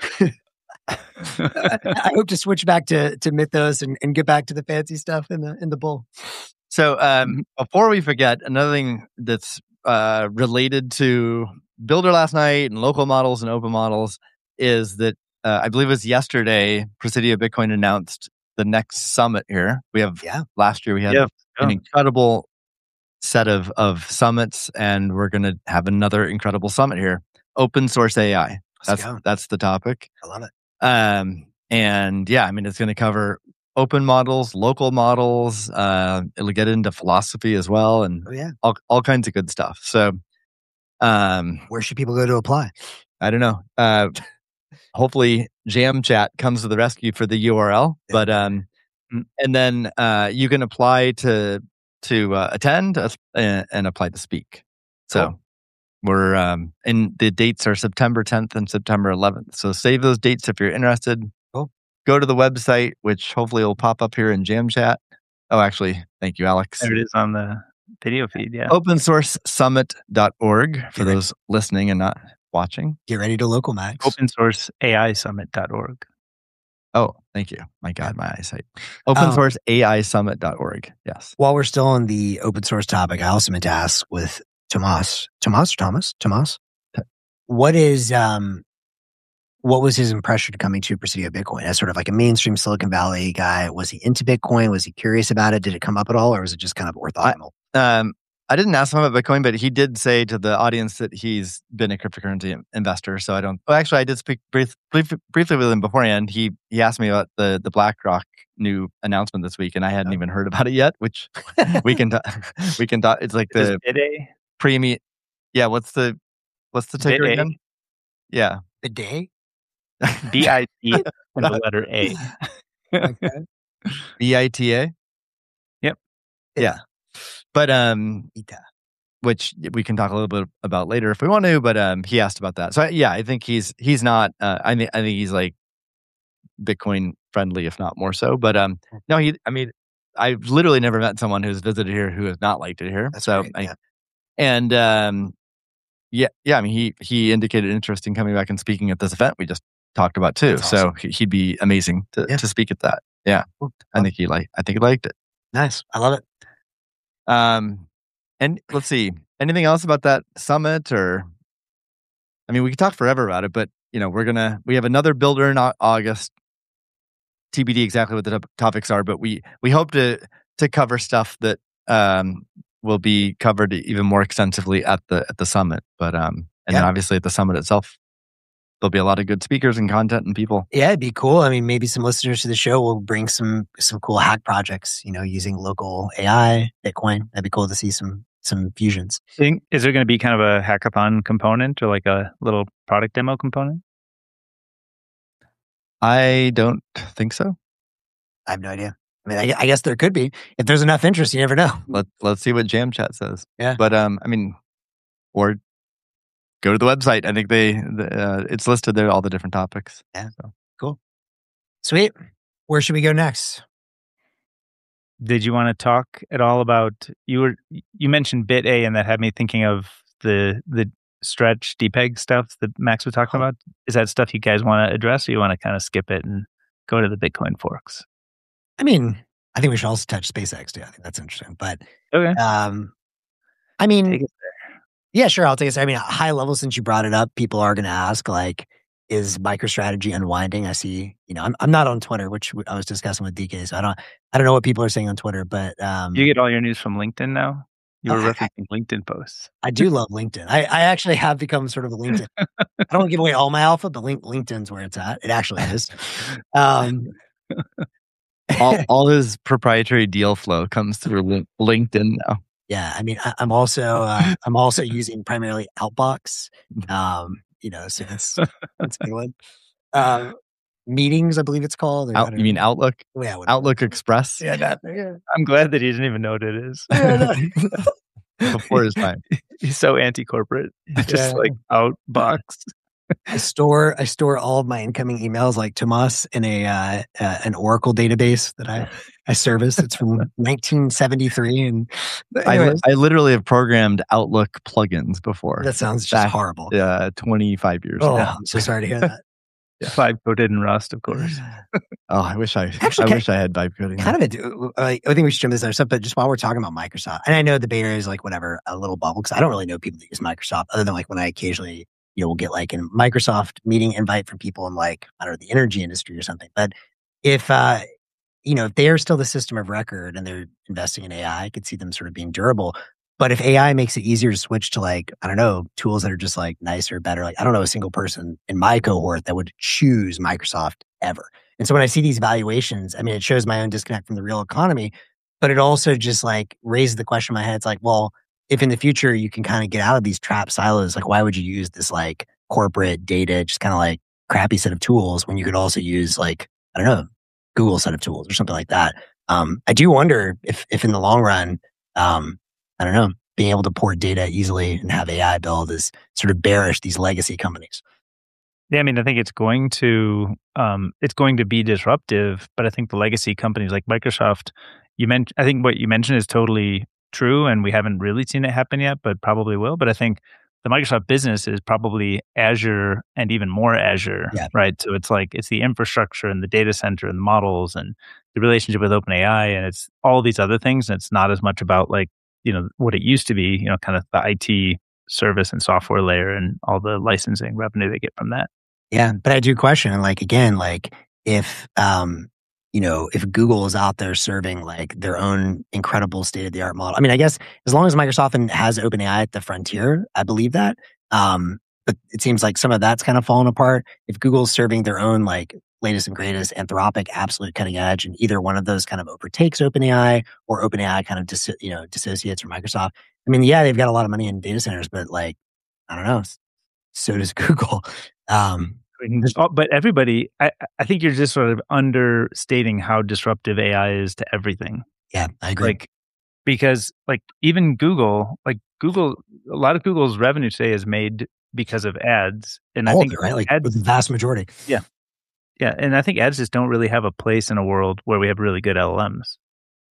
I hope to switch back to, to Mythos and, and get back to the fancy stuff in the in the bull. So um, before we forget, another thing that's uh, related to Builder last night and local models and open models is that uh, I believe it was yesterday, Presidio Bitcoin announced the next summit here. We have yeah. last year we had yeah. an incredible set of of summits, and we're going to have another incredible summit here. Open source A I. Let's that's go. that's the topic. I love it. Um, and yeah, I mean it's going to cover open models, local models. Uh, it'll get into philosophy as well, and oh, yeah. all all kinds of good stuff. So, um, where should people go to apply? I don't know. Uh, hopefully Jam Chat comes to the rescue for the U R L, but um, and then uh, you can apply to to uh, attend uh, and apply to speak. So cool. we're um, and the dates are September tenth and September eleventh. So save those dates if you're interested. Cool. Go to the website, which hopefully will pop up here in Jam Chat. Oh, actually, thank you, Alex. There it is on the video feed. Yeah, open source summit dot org for yeah. those listening and not watching. Get ready to local, Max. open source A I summit dot org. Oh, thank you. My God, my eyesight. open source A I summit dot org. Yes. While we're still on the open source topic, I also meant to ask with Tomas. Tomas or Thomas? Tomas? What is, um, what was his impression coming to Presidio Bitcoin as sort of like a mainstream Silicon Valley guy? Was he into Bitcoin? Was he curious about it? Did it come up at all, or was it just kind of orthogonal? I, um, I didn't ask him about Bitcoin, but he did say to the audience that he's been a cryptocurrency investor. So I don't. Oh, actually, I did speak brief, brief, briefly with him beforehand. He he asked me about the the BlackRock new announcement this week, and I hadn't oh. even heard about it yet. Which we can ta- we can talk. It's like the premium. Yeah, what's the what's the ticker Bit-A? again? Yeah, Bidet. B I T and the letter A. Okay. B I T A. Yep. Yeah. But um, which we can talk a little bit about later if we want to. But um, he asked about that. So yeah, I think he's he's not. Uh, I think I think he's like Bitcoin friendly, if not more so. But um, no, he. I mean, I've literally never met someone who's visited here who has not liked it here. That's so great, I, yeah. and um, yeah, yeah. I mean, he he indicated interest in coming back and speaking at this event we just talked about too. That's awesome. So he'd be amazing to, yeah. to speak at that. Yeah, cool. I think he like. I think he liked it. Nice. I love it. Um, and let's see, anything else about that summit? Or, I mean, we could talk forever about it, but you know, we're gonna we have another builder in August. T B D exactly what the top- topics are, but we we hope to to cover stuff that um will be covered even more extensively at the at the summit. But um, and yeah. then obviously at the summit itself, there'll be a lot of good speakers and content and people. Yeah, it'd be cool. I mean, maybe some listeners to the show will bring some some cool hack projects, you know, using local A I, Bitcoin. That'd be cool to see some some fusions. Think, is there going to be kind of a hackathon component or like a little product demo component? I don't think so. I have no idea. I mean, I, I guess there could be. If there's enough interest, you never know. Let Let's see what Jam Chat says. Yeah, but um, I mean, or go to the website. I think they uh, it's listed there, all the different topics. Yeah, so cool, sweet. Where should we go next? Did you want to talk at all about you were you mentioned Bit-A, and that had me thinking of the the stretch depeg stuff that Max was talking oh. about. Is that stuff you guys want to address, or you want to kind of skip it and go to the Bitcoin forks? I mean, I think we should also touch SpaceX too. I think that's interesting. But okay, um, I mean, take it there. Yeah, sure. I'll take it. I mean, at high level, since you brought it up, people are going to ask, like, is MicroStrategy unwinding? I see, you know, I'm I'm not on Twitter, which I was discussing with D K, so I don't I don't know what people are saying on Twitter, but um, you get all your news from LinkedIn now. You were I, referencing LinkedIn posts. I do love LinkedIn. I, I actually have become sort of a LinkedIn. I don't want to give away all my alpha, but link, LinkedIn's where it's at. It actually is. Um, all all his proprietary deal flow comes through LinkedIn now. Yeah, I mean, I, I'm also uh, I'm also using primarily Outbox. Um, you know, so it's it's a good one. Uh, meetings, I believe it's called. Out, you mean Outlook? Yeah, Outlook Express. Yeah, that, yeah, I'm glad that he didn't even know what it is. Yeah, no. Before his time. He's so anti-corporate. He's just Yeah. like Outbox. I store I store all of my incoming emails like Tomas in a uh, uh, an Oracle database that I I service. It's from nineteen seventy-three, and I, I literally have programmed Outlook plugins before. That sounds just Back, horrible. Uh, twenty-five years Oh, ago. I'm so sorry to hear that. Yeah. Vibe coded in Rust, of course. Oh, I wish I Actually, I wish I had vibe coding. Kind of a, like, I think we should jump this other stuff, but just while we're talking about Microsoft, and I know the Bay Area is like whatever, a little bubble, because I don't really know people that use Microsoft other than like when I occasionally, you know, will get like a Microsoft meeting invite from people in like, I don't know, the energy industry or something. But if, uh, you know, if they are still the system of record and they're investing in A I, I could see them sort of being durable. But if A I makes it easier to switch to like, I don't know, tools that are just like nicer, better, like I don't know a single person in my cohort that would choose Microsoft ever. And so when I see these valuations, I mean, it shows my own disconnect from the real economy, but it also just like raises the question in my head. It's like, well, if in the future you can kind of get out of these trap silos, like why would you use this like corporate data, just kind of like crappy set of tools when you could also use like, I don't know, Google set of tools or something like that. Um, I do wonder if, if in the long run, um, I don't know, being able to port data easily and have A I build is sort of bearish these legacy companies. Yeah, I mean, I think it's going to um, it's going to be disruptive, but I think the legacy companies like Microsoft, you mentioned, I think what you mentioned is totally true, and we haven't really seen it happen yet, but probably will. But I think the Microsoft business is probably Azure and even more Azure, yeah. right? So it's like it's the infrastructure and the data center and the models and the relationship with OpenAI, and it's all these other things. And it's not as much about like, you know, what it used to be, you know, kind of the I T service and software layer and all the licensing revenue they get from that. Yeah, but I do question, like, again, like if, um, you know, if Google is out there serving like their own incredible state of the art model. I mean, I guess as long as Microsoft and has OpenAI at the frontier, I believe that. Um, but it seems like some of that's kind of fallen apart. If Google's serving their own like latest and greatest Anthropic, absolute cutting edge, and either one of those kind of overtakes OpenAI or OpenAI kind of dis- you know dissociates from Microsoft. I mean, yeah, they've got a lot of money in data centers, but like I don't know, so does Google. Um, I mean, oh, but everybody, I, I think you're just sort of understating how disruptive A I is to everything. Yeah, I agree. Like, because like even Google, like Google, a lot of Google's revenue today is made because of ads, and All I think of it, right? Like ads, the vast majority. Yeah, yeah, and I think ads just don't really have a place in a world where we have really good L L Ms.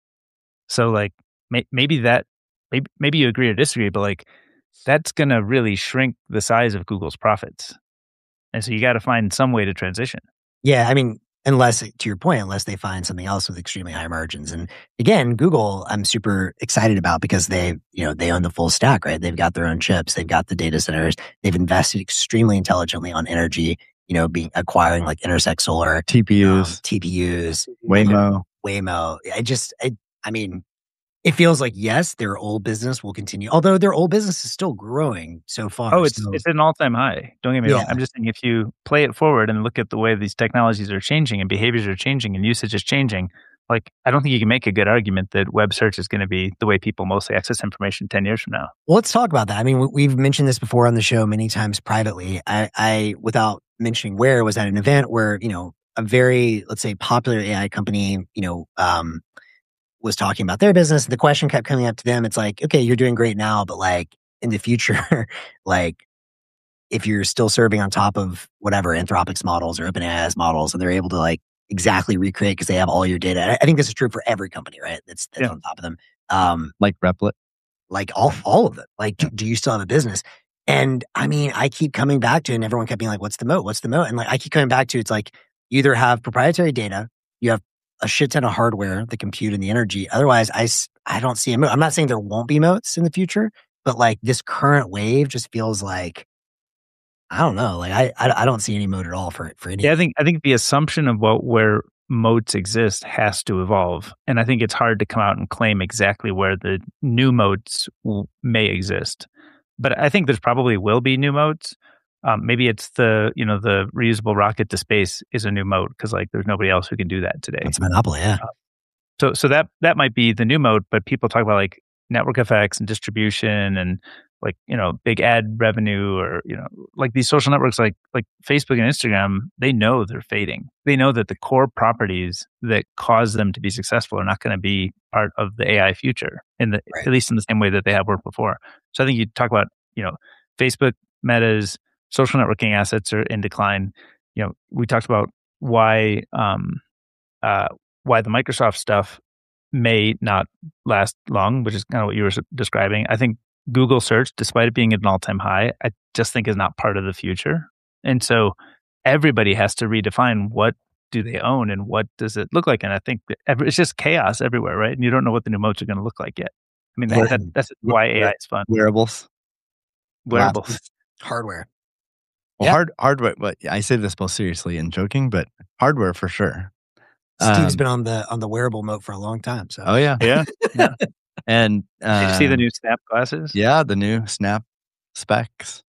So like may, maybe that, maybe maybe you agree or disagree, but like that's gonna really shrink the size of Google's profits. And so you got to find some way to transition. Yeah, I mean, unless, to your point, unless they find something else with extremely high margins. And again, Google, I'm super excited about because they, you know, they own the full stack, right? They've got their own chips, they've got the data centers, they've invested extremely intelligently on energy. You know, being acquiring like Intersect Solar, T P Us, um, T P Us, Waymo, Waymo. I just, I, I mean. It feels like, yes, their old business will continue. Although their old business is still growing so far. Oh, it's so. it's an all-time high. Don't get me Yeah. wrong. I'm just saying if you play it forward and look at the way these technologies are changing and behaviors are changing and usage is changing, like I don't think you can make a good argument that web search is going to be the way people mostly access information ten years from now. Well, let's talk about that. I mean, we've mentioned this before on the show many times privately. I, I without mentioning where, was at an event where, you know, a very, let's say, popular A I company, you know, um, was talking about their business. The question kept coming up to them. It's like, okay, you're doing great now, but like in the future, like if you're still serving on top of whatever Anthropic's models or OpenAI's models, and they're able to like exactly recreate because they have all your data. I think this is true for every company, right? That's, that's Yeah. on top of them. Um, like Replit, like all, all of them. Like, do, do you still have a business? And I mean, I keep coming back to it, and everyone kept being like, what's the moat? What's the moat? And like, I keep coming back to, it's like, you either have proprietary data, you have a shit ton of hardware, the compute and the energy. Otherwise, I, I don't see a moat. I'm not saying there won't be moats in the future, but like this current wave just feels like, I don't know. Like I, I, I don't see any moat at all for for any. Yeah, I think I think the assumption of what where moats exist has to evolve, and I think it's hard to come out and claim exactly where the new moats w- may exist. But I think there's probably will be new moats. Um, maybe it's the you know the reusable rocket to space is a new moat because like there's nobody else who can do that today. It's a monopoly, yeah. Uh, so so that that might be the new moat, but people talk about like network effects and distribution and like you know big ad revenue or you know like these social networks like like Facebook and Instagram. They know they're fading. They know that the core properties that cause them to be successful are not going to be part of the A I future in the Right. at least in the same way that they have worked before. So I think you talk about you know Facebook, Meta's social networking assets are in decline. You know, we talked about why um, uh, why the Microsoft stuff may not last long, which is kind of what you were describing. I think Google search, despite it being at an all-time high, I just think is not part of the future. And so everybody has to redefine what do they own and what does it look like. And I think that every, it's just chaos everywhere, right? And you don't know what the new moats are going to look like yet. I mean, that, Yeah. that, that's why A I is fun. wearables, Wearables. glasses. Hardware. Well, Yeah. hard hardware. But I say this both seriously and joking, but hardware for sure. Steve's Um, been on the on the wearable moat for a long time. So Oh yeah, Yeah. Yeah. and uh, Did you see the new Snap glasses? Yeah, the new Snap specs.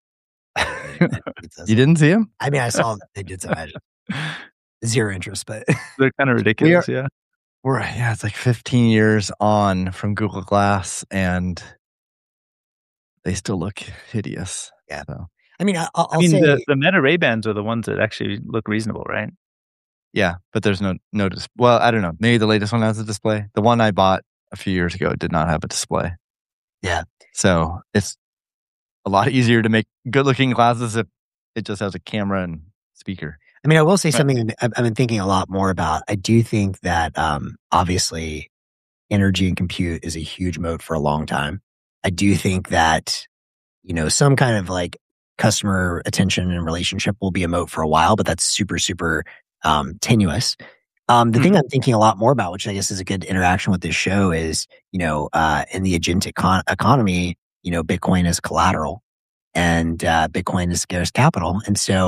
It's- You didn't see them? I mean, I saw they did some magic. Zero interest, but They're kind of ridiculous. Yeah. We're yeah, it's like fifteen years on from Google Glass, and they still look hideous. Yeah. So, I mean, I, I'll, I'll I mean, say the, the Meta Ray-Bans are the ones that actually look reasonable, right? yeah, but there's no no dis- Well, I don't know. Maybe the latest one has a display. The one I bought a few years ago did not have a display. Yeah. So it's a lot easier to make good-looking glasses if it just has a camera and speaker. I mean, I will say Right. something I've, I've been thinking a lot more about. I do think that um, obviously energy and compute is a huge moat for a long time. I do think that, you know, some kind of like customer attention and relationship will be a moat for a while, but that's super, super um, tenuous. Um, the Hmm. thing I'm thinking a lot more about, which I guess is a good interaction with this show, is, you know, uh, in the agentic con- economy, you know, Bitcoin is collateral and uh, Bitcoin is scarce capital. And so,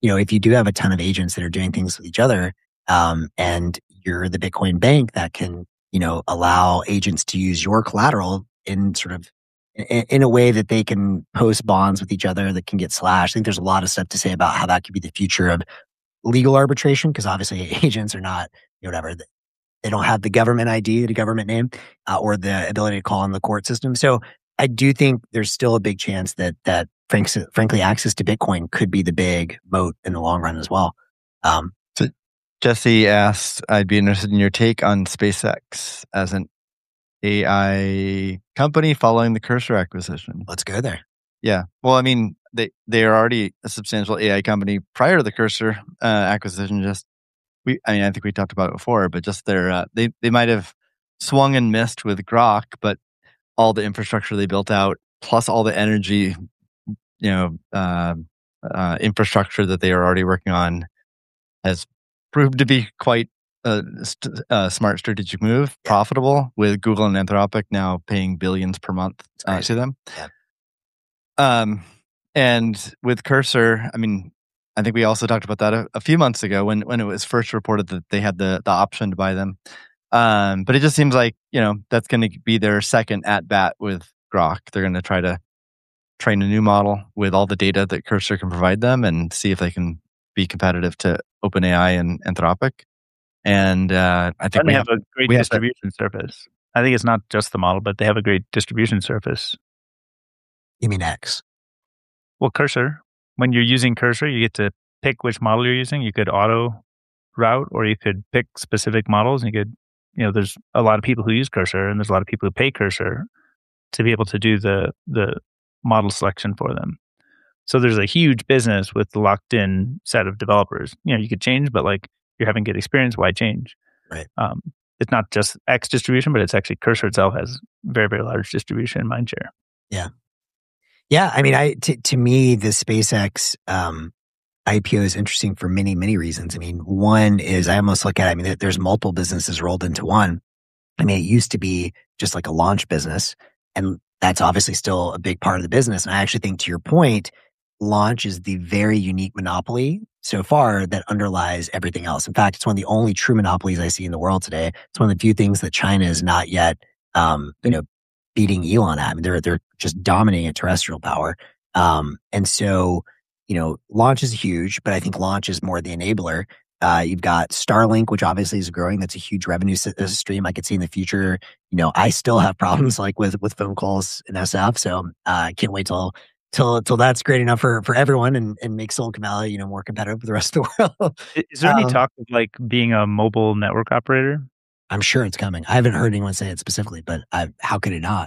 you know, if you do have a ton of agents that are doing things with each other, um, and you're the Bitcoin bank that can, you know, allow agents to use your collateral in sort of in, in a way that they can post bonds with each other that can get slashed. I think there's a lot of stuff to say about how that could be the future of legal arbitration, because obviously agents are not, you know, whatever, they don't have the government I D, the government name, uh, or the ability to call on the court system. So I do think there's still a big chance that that frankly, frankly access to Bitcoin could be the big moat in the long run as well. Um, so Jesse asked, I'd be interested in your take on SpaceX as an A I company following the Cursor acquisition. Let's go there. Yeah. Well, I mean, they, they are already a substantial A I company prior to the Cursor uh, acquisition. Just we, I mean, I think we talked about it before, but just their uh, they they might have swung and missed with Grok, but all the infrastructure they built out, plus all the energy, you know, uh, uh, infrastructure that they are already working on, has proved to be quite a, st- a smart strategic move, yeah. profitable, with Google and Anthropic now paying billions per month uh, to them. Yeah. Um, and with Cursor, I mean, I think we also talked about that a, a few months ago when when it was first reported that they had the the option to buy them. Um, but it just seems like, you know, that's going to be their second at bat with Grok. They're going to try to train a new model with all the data that Cursor can provide them and see if they can be competitive to OpenAI and Anthropic. And uh, I think and we they have, have a great distribution that. surface. I think it's not just the model, but they have a great distribution surface. You mean X? Well, Cursor. When you're using Cursor, you get to pick which model you're using. You could auto route, or you could pick specific models, and you could, you know, there's a lot of people who use Cursor, and there's a lot of people who pay Cursor to be able to do the the model selection for them. So there's a huge business with the locked in set of developers. You know, you could change, but like you're having good experience, why change? Right. Um, it's not just X distribution, but it's actually Cursor itself has very, very large distribution and mindshare. Yeah. Yeah. I mean, I, to, to me, the SpaceX, um, I P O is interesting for many, many reasons. I mean, one is I almost look at it, I mean, there's multiple businesses rolled into one. I mean, it used to be just like a launch business, and that's obviously still a big part of the business. And I actually think, to your point, launch is the very unique monopoly so far that underlies everything else. In fact, it's one of the only true monopolies I see in the world today. It's one of the few things that China is not yet, um, you know, beating Elon at. I mean, they're, they're just dominating at terrestrial power. Um, and so, you know, launch is huge, but I think launch is more the enabler. Uh, you've got Starlink, which obviously is growing. That's a huge revenue stream. I could see in the future. You know, I still have problems like with with phone calls and S F, so I uh, can't wait till till till that's great enough for for everyone and and make Silicon Valley, you know, more competitive with the rest of the world. Is there any um, talk of like being a mobile network operator? I'm sure it's coming. I haven't heard anyone say it specifically, but I, how could it not?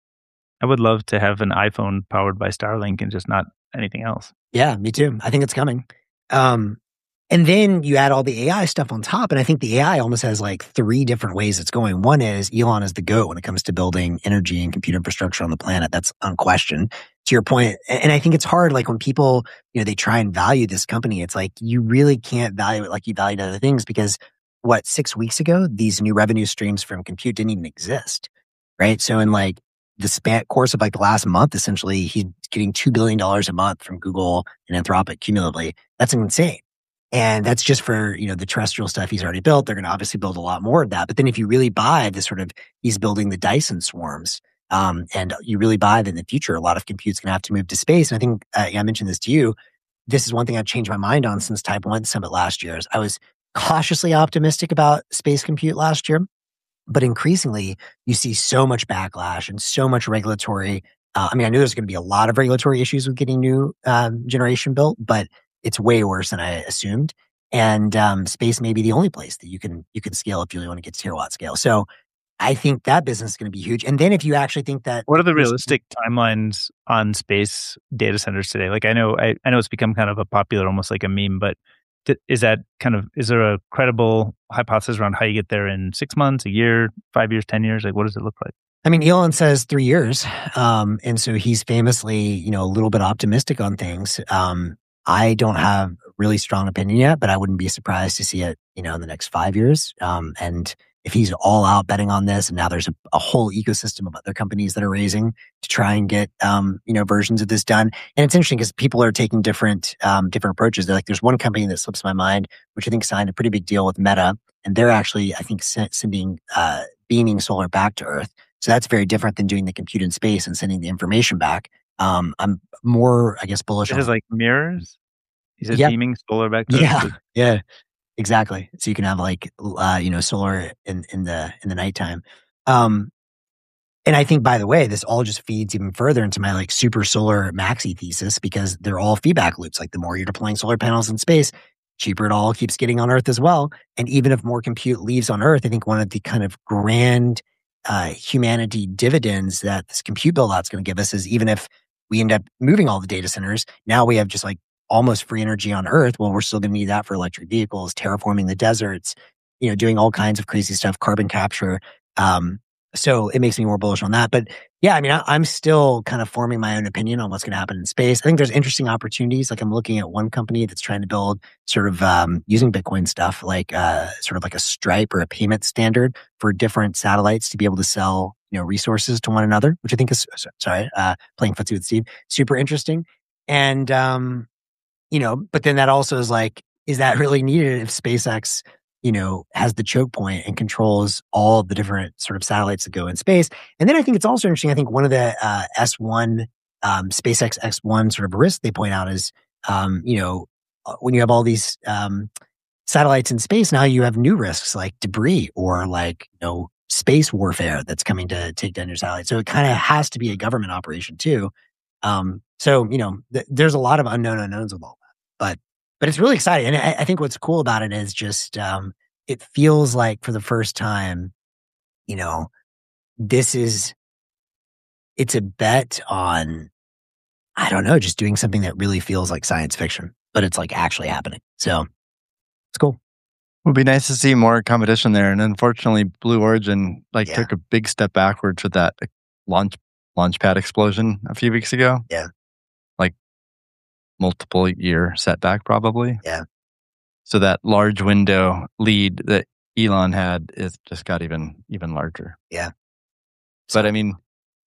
I would love to have an iPhone powered by Starlink and just not anything else. Yeah, me too. I think it's coming. Um, and then you add all the A I stuff on top, and I think the A I almost has like three different ways it's going. One is Elon is the GOAT when it comes to building energy and compute infrastructure on the planet. That's unquestioned. To your point, and I think it's hard, like when people, you know, they try and value this company, it's like you really can't value it like you valued other things, because what, six weeks ago, these new revenue streams from compute didn't even exist, right? So in like the span course of like the last month, essentially, he's getting two billion dollars a month from Google and Anthropic cumulatively. That's insane. And that's just for, you know, the terrestrial stuff he's already built. They're going to obviously build a lot more of that. But then if you really buy the sort of, he's building the Dyson swarms, um, and you really buy that in the future, a lot of compute's going to have to move to space. And I think, uh, I mentioned this to you, this is one thing I've changed my mind on since Type one Summit last year. Is I was cautiously optimistic about space compute last year, but increasingly you see so much backlash and so much regulatory. Uh, I mean, I knew there's going to be a lot of regulatory issues with getting new um, generation built, but it's way worse than I assumed. And um, space may be the only place that you can you can scale if you really want to get to terawatt scale. So I think that business is going to be huge. And then if you actually think that, what are the realistic timelines on space data centers today? Like I know I, I know it's become kind of a popular, almost like a meme, but is that kind of, is there a credible hypothesis around how you get there in six months, a year, five years, ten years? Like, what does it look like? I mean, Elon says three years. Um, and so he's famously, you know, a little bit optimistic on things. Um, I don't have really strong opinion yet, but I wouldn't be surprised to see it, you know, in the next five years. Um, and if he's all out betting on this, and now there's a, a whole ecosystem of other companies that are raising to try and get, um, you know, versions of this done. And it's interesting because people are taking different, um, different approaches. They're like, there's one company that slips my mind, which I think signed a pretty big deal with Meta, and they're actually, I think, sending, uh, beaming solar back to Earth. So that's very different than doing the compute in space and sending the information back. Um, I'm more, I guess, bullish. This on is like mirrors. He said Yep. beaming solar back to Yeah, Earth. yeah, exactly. So you can have like, uh, you know, solar in, in the in the nighttime. Um, and I think, by the way, this all just feeds even further into my like super solar maxi thesis, because they're all feedback loops. Like the more you're deploying solar panels in space, cheaper it all keeps getting on Earth as well. And even if more compute leaves on Earth, I think one of the kind of grand uh, humanity dividends that this compute build out's going to give us is, even if we end up moving all the data centers, now we have just like almost free energy on Earth. Well, we're still going to need that for electric vehicles, terraforming the deserts, you know, doing all kinds of crazy stuff, carbon capture. Um, so it makes me more bullish on that. But yeah, I mean, I, I'm still kind of forming my own opinion on what's going to happen in space. I think there's interesting opportunities. Like I'm looking at one company that's trying to build sort of um, using Bitcoin stuff, like uh, sort of like a Stripe or a payment standard for different satellites to be able to sell, you know, resources to one another, which I think is, sorry, uh, playing footsie with Steve, super interesting. And, um, you know, but then that also is like, is that really needed if SpaceX, you know, has the choke point and controls all the different sort of satellites that go in space? And then I think it's also interesting. I think one of the uh, S one, um, SpaceX X one sort of risks they point out is, um, you know, when you have all these um, satellites in space, now you have new risks like debris or like, you know, space warfare that's coming to take down your satellite. So it kind of has to be a government operation too. Um, so, you know, th- there's a lot of unknown unknowns with all that, but, but it's really exciting. And I, I think what's cool about it is just, um, it feels like for the first time, you know, this is, it's a bet on, I don't know, just doing something that really feels like science fiction, but it's like actually happening. So it's cool. It would be nice to see more competition there. And unfortunately, Blue Origin like Yeah. took a big step backwards with that launch launch pad explosion a few weeks ago. Yeah. Like multiple year setback probably. Yeah. So that large window lead that Elon had is just got even even larger. Yeah. But I mean,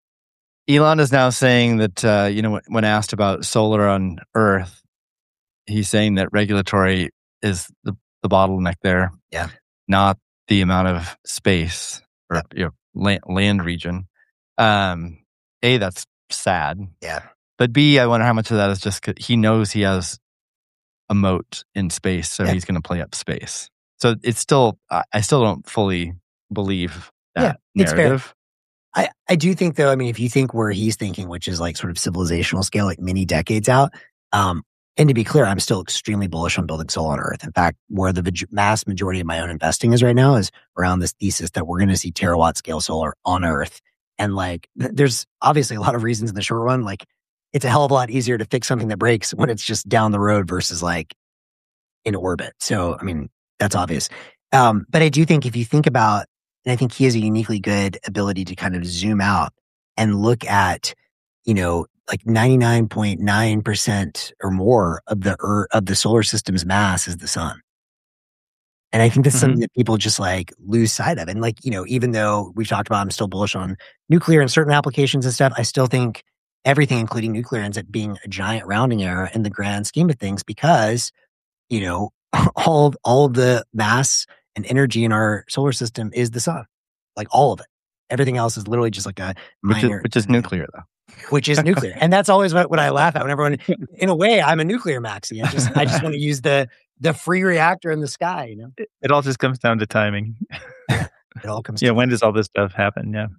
Elon is now saying that uh, you know, when asked about solar on Earth, he's saying that regulatory is the, the bottleneck there. Yeah. Not the amount of space or Yeah. you know, land, land region. Um, A, that's sad. Yeah. But B, I wonder how much of that is just 'cause he knows he has a moat in space, so Yeah. he's going to play up space. So it's still, I, I still don't fully believe that Yeah, it's fair. narrative. I, I do think though, I mean, if you think where he's thinking, which is like sort of civilizational scale, like many decades out, um, and to be clear, I'm still extremely bullish on building solar on Earth. In fact, where the vig- mass majority of my own investing is right now is around this thesis that we're going to see terawatt scale solar on Earth. And like, th- there's obviously a lot of reasons in the short run. Like, it's a hell of a lot easier to fix something that breaks when it's just down the road versus like in orbit. So, I mean, that's obvious. Um, but I do think if you think about, and I think he has a uniquely good ability to kind of zoom out and look at, you know, like ninety-nine point nine percent or more of the Earth, of the solar system's mass is the sun. And I think that's Mhm. something that people just like lose sight of. And like, you know, even though we've talked about, I'm still bullish on nuclear in certain applications and stuff, I still think everything, including nuclear, ends up being a giant rounding error in the grand scheme of things because, you know, all of, all of the mass and energy in our solar system is the sun, like all of it. Everything else is literally just like a Which is, minor, which is nuclear, though. which is nuclear. And that's always what, what I laugh at when everyone, in a way, I'm a nuclear maxi. I just, I just want to use the, the free reactor in the sky, you know, It, it all just comes down to timing. it all comes Yeah, to when does all this stuff happen? Yeah.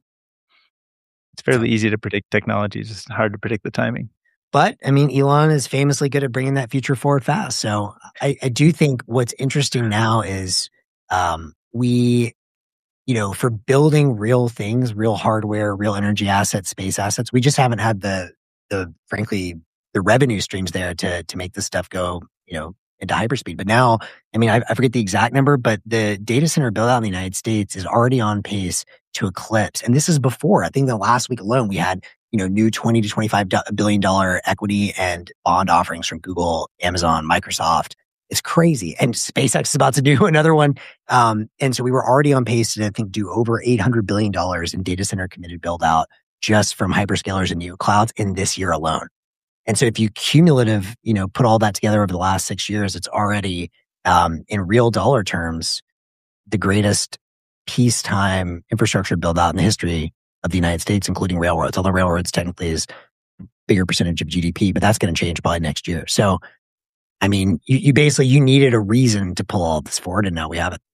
It's fairly easy to predict technology, it's just hard to predict the timing. But I mean, Elon is famously good at bringing that future forward fast. So I, I do think what's interesting now is um, we, you know, for building real things, real hardware, real energy assets, space assets, we just haven't had the, the frankly, the revenue streams there to to make this stuff go, you know, into hyperspeed. But now, I mean, I, I forget the exact number, but the data center build out in the United States is already on pace to eclipse. And this is before, I think the last week alone, we had, you know, new twenty to twenty-five billion dollars equity and bond offerings from Google, Amazon, Microsoft, It's crazy. And SpaceX is about to do another one. Um, and so we were already on pace to, I think, do over eight hundred billion dollars in data center committed build out just from hyperscalers and neoclouds in this year alone. And so if you cumulative, you know, put all that together over the last six years, it's already, um, in real dollar terms, the greatest peacetime infrastructure build out in the history of the United States, including railroads. Although railroads technically is a bigger percentage of G D P, but that's going to change probably next year. So, I mean, you, you basically, you needed a reason to pull all this forward, and now we have it.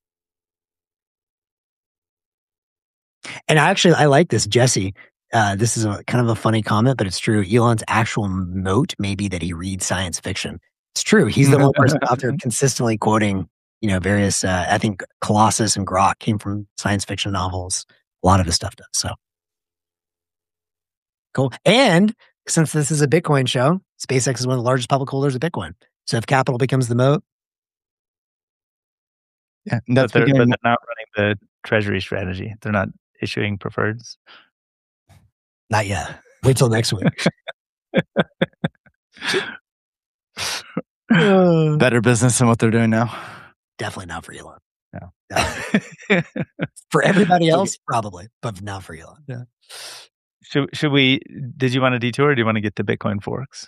And actually, I like this, Jesse. Uh, this is a kind of a funny comment, but it's true. Elon's actual moat may be that he reads science fiction. It's true. He's the one person out there consistently quoting, you know, various, uh, I think Colossus and Grok came from science fiction novels. A lot of his stuff does. So cool. And since this is a Bitcoin show, SpaceX is one of the largest public holders of Bitcoin. So if capital becomes the moat. Yeah, and that's but they're, beginning- but they're not running the treasury strategy. They're not issuing preferreds. Not yet. Wait till next week. better business than what they're doing now. Definitely not for Elon. No. No. For everybody else, probably, but not for Elon. Yeah. Should should we? Did you want a detour, or do you want to get to Bitcoin forks?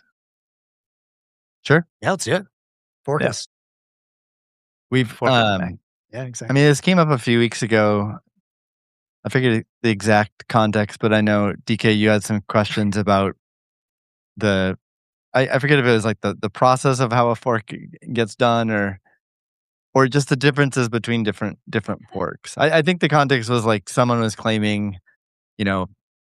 Sure. Yeah, let's do it. Fork Yeah. us. We've Fork us back. um, Yeah, I exactly. mean, this came up a few weeks ago. I figured the exact context, but I know D K, you had some questions about the. I, I forget if it was like the, the process of how a fork gets done, or or just the differences between different different forks. I, I think the context was like someone was claiming, you know,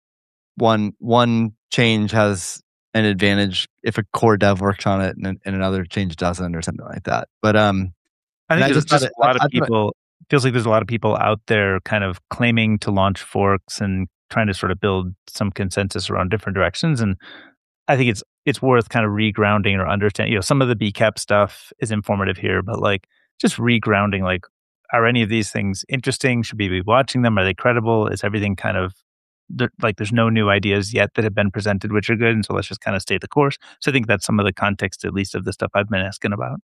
one one change has an advantage if a core dev works on it, and, and another change doesn't, or something like that. But um, I And think I there's just just thought a lot it- of I- I thought- people. Feels like there's a lot of people out there kind of claiming to launch forks and trying to sort of build some consensus around different directions. And I think it's it's worth kind of regrounding or understanding. You know, some of the B CAP stuff is informative here, but like just regrounding. Like, are any of these things interesting? Should we be watching them? Are they credible? Is everything kind of there, like there's no new ideas yet that have been presented which are good, and so let's just kind of stay the course. So I think that's some of the context, at least, of the stuff I've been asking about.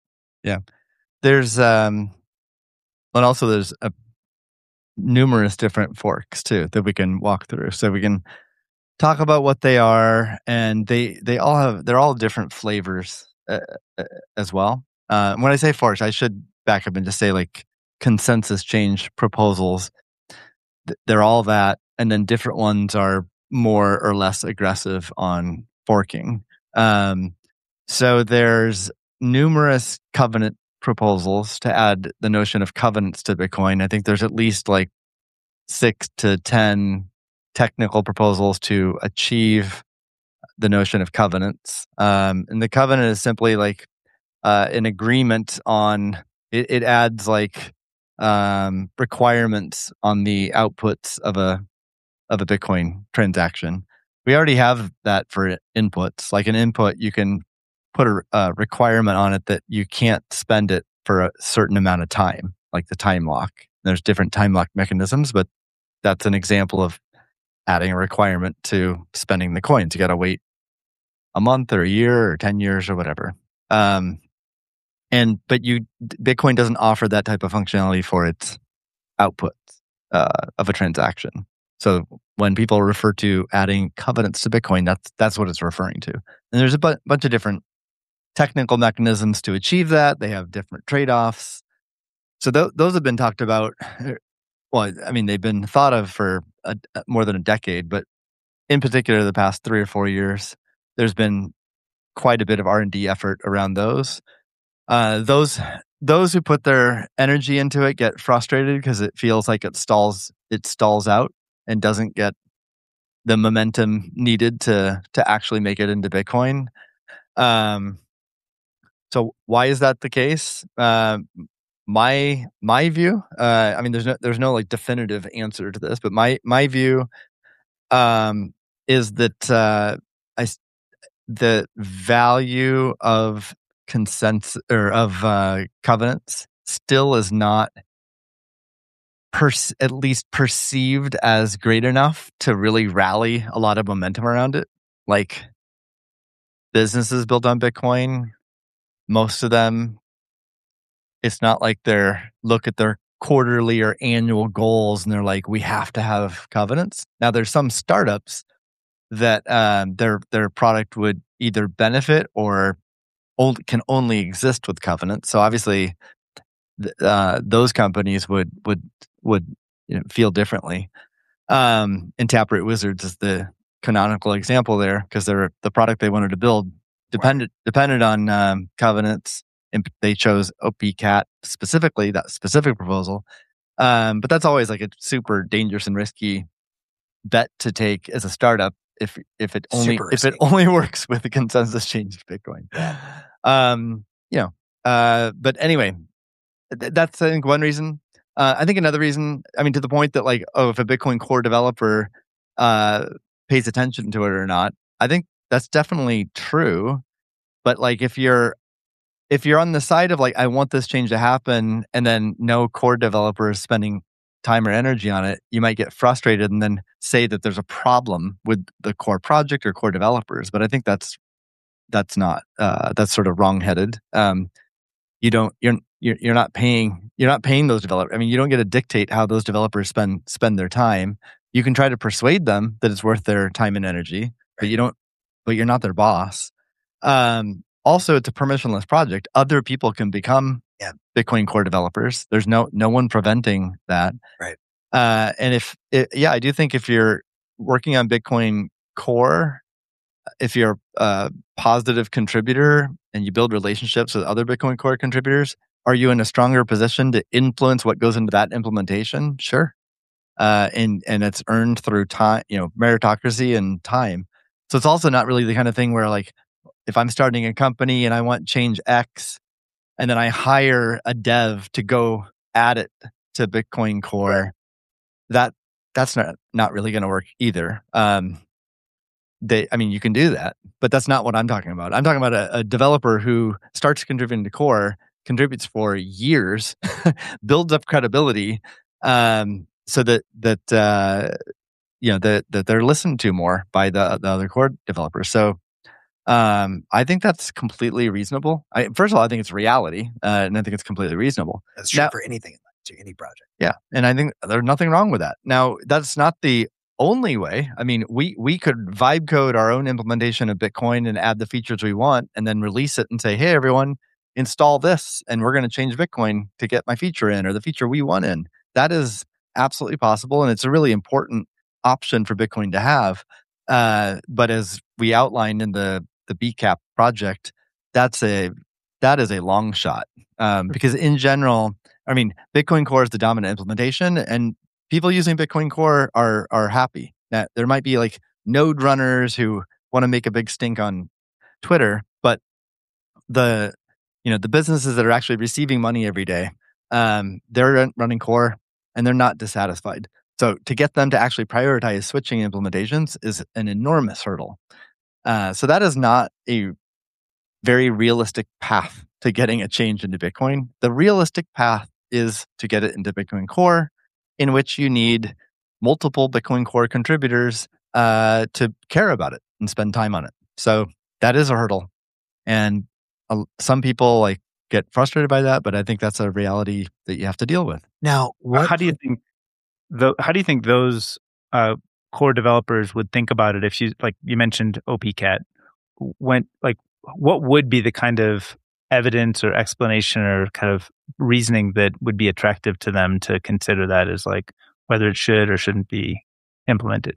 there's um, and also there's a numerous different forks too that we can walk through, so we can talk about what they are, and they they all have they're all different flavors uh, uh, as well. Uh, when I say forks, I should back up and just say like consensus change proposals. Th- They're all that, and then different ones are more or less aggressive on forking. Um, so there's numerous covenant proposals to add the notion of covenants to Bitcoin. I think there's at least like six to ten technical proposals to achieve the notion of covenants. Um, and the covenant is simply like uh, an agreement on it, it adds like um, requirements on the outputs of a of a Bitcoin transaction. We already have that for inputs. Like an input, you can put a, a requirement on it that you can't spend it for a certain amount of time, like the time lock. There's different time lock mechanisms, but that's an example of adding a requirement to spending the coins. You got to wait a month or a year or ten years or whatever. Um, and but you Bitcoin doesn't offer that type of functionality for its outputs uh, of a transaction. So when people refer to adding covenants to Bitcoin, that's that's what it's referring to. And there's a bu- bunch of different technical mechanisms to achieve that. They have different trade-offs. So th- those have been talked about. Well, I mean, they've been thought of for a, more than a decade, but in particular, the past three or four years, there's been quite a bit of R and D effort around those. Uh, those those who put their energy into it get frustrated because it feels like it stalls it stalls out and doesn't get the momentum needed to to actually make it into Bitcoin. Um, so why is that the case? Uh, my my view, uh, I mean, there's no there's no like definitive answer to this, but my my view um, is that uh, I the value of consensus or of uh, covenants still is not per- at least perceived as great enough to really rally a lot of momentum around it. Like businesses built on Bitcoin, most of them it's not like they're look at their quarterly or annual goals and they're like, we have to have covenants. Now, there's some startups that um, their their product would either benefit or only, can only exist with covenants. So obviously, th- uh, those companies would would would you know, feel differently. Um, and Taproot Wizards is the canonical example there because they're the product they wanted to build depended right. depended on um, covenants. And they chose O P C A T specifically, that specific proposal. Um, but that's always like a super dangerous and risky bet to take as a startup if if it only super if risky. it only works with the consensus change of Bitcoin. Um, you know, uh, but anyway, th- that's I think one reason. Uh, I think another reason. I mean, to the point that like, oh, if a Bitcoin Core developer uh, pays attention to it or not, I think that's definitely true. But like, if you're If you're on the side of like, I want this change to happen, and then no core developer is spending time or energy on it, you might get frustrated and then say that there's a problem with the core project or core developers. But I think that's that's not uh, that's sort of wrong-headed. Um, you don't you're you're you're not paying you're not paying those developers. I mean, you don't get to dictate how those developers spend spend their time. You can try to persuade them that it's worth their time and energy, but you don't. But you're not their boss. Um, Also, it's a permissionless project. Other people can become yeah. Bitcoin Core developers. There's no no one preventing that. Right. Uh, and if it, yeah, I do think if you're working on Bitcoin Core, if you're a positive contributor and you build relationships with other Bitcoin Core contributors, are you in a stronger position to influence what goes into that implementation? Sure. Uh, and and it's earned through time, you know, meritocracy and time. So it's also not really the kind of thing where like, if I'm starting a company and I want change X, and then I hire a dev to go add it to Bitcoin Core, that that's not not really going to work either. Um, they, I mean, you can do that, but that's not what I'm talking about. I'm talking about a, a developer who starts contributing to Core, contributes for years, builds up credibility, um, so that that uh, you know that that they're listened to more by the the other Core developers. So. Um, I think that's completely reasonable. I, first of all, I think it's reality, uh, and I think it's completely reasonable. That's true now, for anything, to any project. Yeah, and I think there's nothing wrong with that. Now, that's not the only way. I mean, we we could vibe code our own implementation of Bitcoin and add the features we want, and then release it and say, "Hey, everyone, install this, and we're going to change Bitcoin to get my feature in or the feature we want in." That is absolutely possible, and it's a really important option for Bitcoin to have. Uh, but as we outlined in the the B CAP project, that's a that is a long shot um, because in general, I mean, Bitcoin Core is the dominant implementation, and people using Bitcoin Core are are happy. Now, there might be like node runners who want to make a big stink on Twitter, but the you know the businesses that are actually receiving money every day, um, they're running Core and they're not dissatisfied. So to get them to actually prioritize switching implementations is an enormous hurdle. Uh, so that is not a very realistic path to getting a change into Bitcoin. The realistic path is to get it into Bitcoin Core, in which you need multiple Bitcoin Core contributors uh, to care about it and spend time on it. So that is a hurdle, and uh, some people like get frustrated by that, but I think that's a reality that you have to deal with. Now, what, how do you think? The, how do you think those uh, core developers would think about it if you, like you mentioned O P C A T, when, like, what would be the kind of evidence or explanation or kind of reasoning that would be attractive to them to consider that as like whether it should or shouldn't be implemented?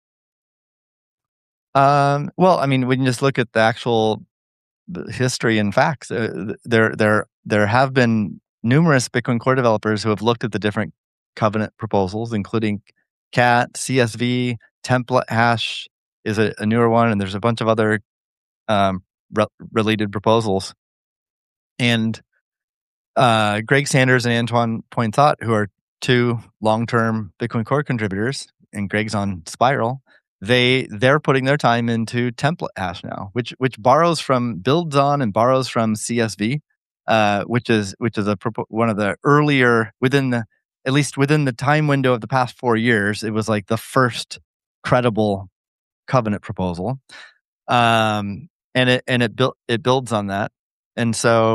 Um, well, I mean, we can just look at the actual history and facts. Uh, there, there, there have been numerous Bitcoin Core developers who have looked at the different covenant proposals, including C A T, C S V, template hash is a, a newer one, and there's a bunch of other um, re- related proposals. And uh, Greg Sanders and Antoine Pointot, who are two long-term Bitcoin Core contributors, and Greg's on Spiral, they they're putting their time into template hash now, which which borrows from builds on and borrows from C S V, uh, which is which is a one of the earlier within the at least within the time window of the past four years, it was like the first credible covenant proposal, um, and it and it built it builds on that, and so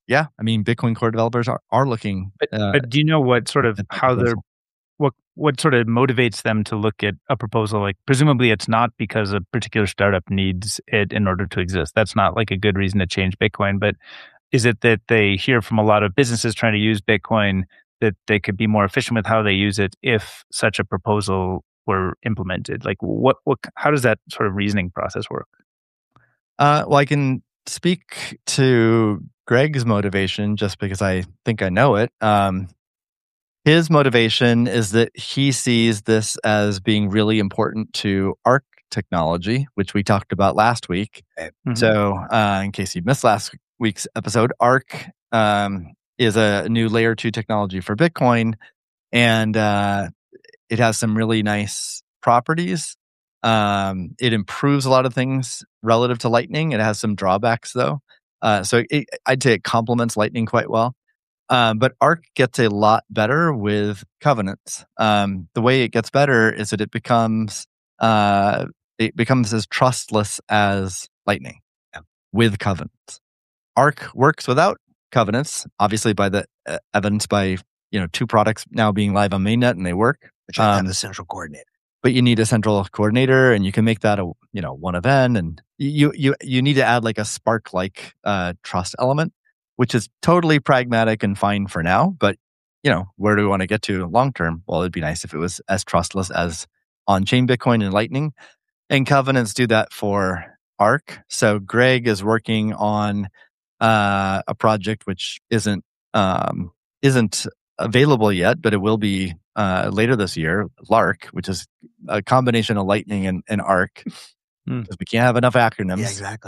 yeah, I mean, Bitcoin core developers are, are looking. But, uh, but do you know what sort of at that how they're proposal. what what sort of motivates them to look at a proposal? Like presumably it's not because a particular startup needs it in order to exist. That's not like a good reason to change Bitcoin. But is it that they hear from a lot of businesses trying to use Bitcoin that they could be more efficient with how they use it if such a proposal were implemented? Like what what how does that sort of reasoning process work? Uh, well, I can speak to Greg's motivation just because I think I know it. Um, his motivation is that he sees this as being really important to Arc technology, which we talked about last week. Mhm. So, uh, in case you missed last week's episode, Arc um, is a new layer two technology for Bitcoin, and uh, it has some really nice properties. Um, it improves a lot of things relative to Lightning. It has some drawbacks, though. Uh, so it, I'd say it complements Lightning quite well. Um, but Arc gets a lot better with covenants. Um, the way it gets better is that it becomes uh, it becomes as trustless as Lightning with covenants. Arc works without covenants, obviously by the uh, evidence by you know two products now being live on mainnet and they work. But you have to Um, have a central coordinator. but you need a central coordinator, and you can make that a you know one of n, and you you you need to add like a Spark like uh, trust element, which is totally pragmatic and fine for now. But you know where do we want to get to long term? Well, it'd be nice if it was as trustless as on chain Bitcoin and Lightning, and covenants do that for Arc. So Greg is working on uh, a project which isn't um, isn't available yet, but it will be uh, later this year. Lark, which is a combination of Lightning and, and Arc, Hmm. because we can't have enough acronyms. Yeah, exactly.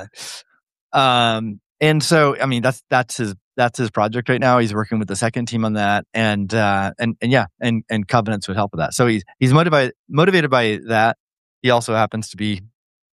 Um, and so, I mean, that's that's his that's his project right now. He's working with the second team on that, and uh, and and yeah, and and covenants would help with that. So he's he's motivated motivated by that. He also happens to be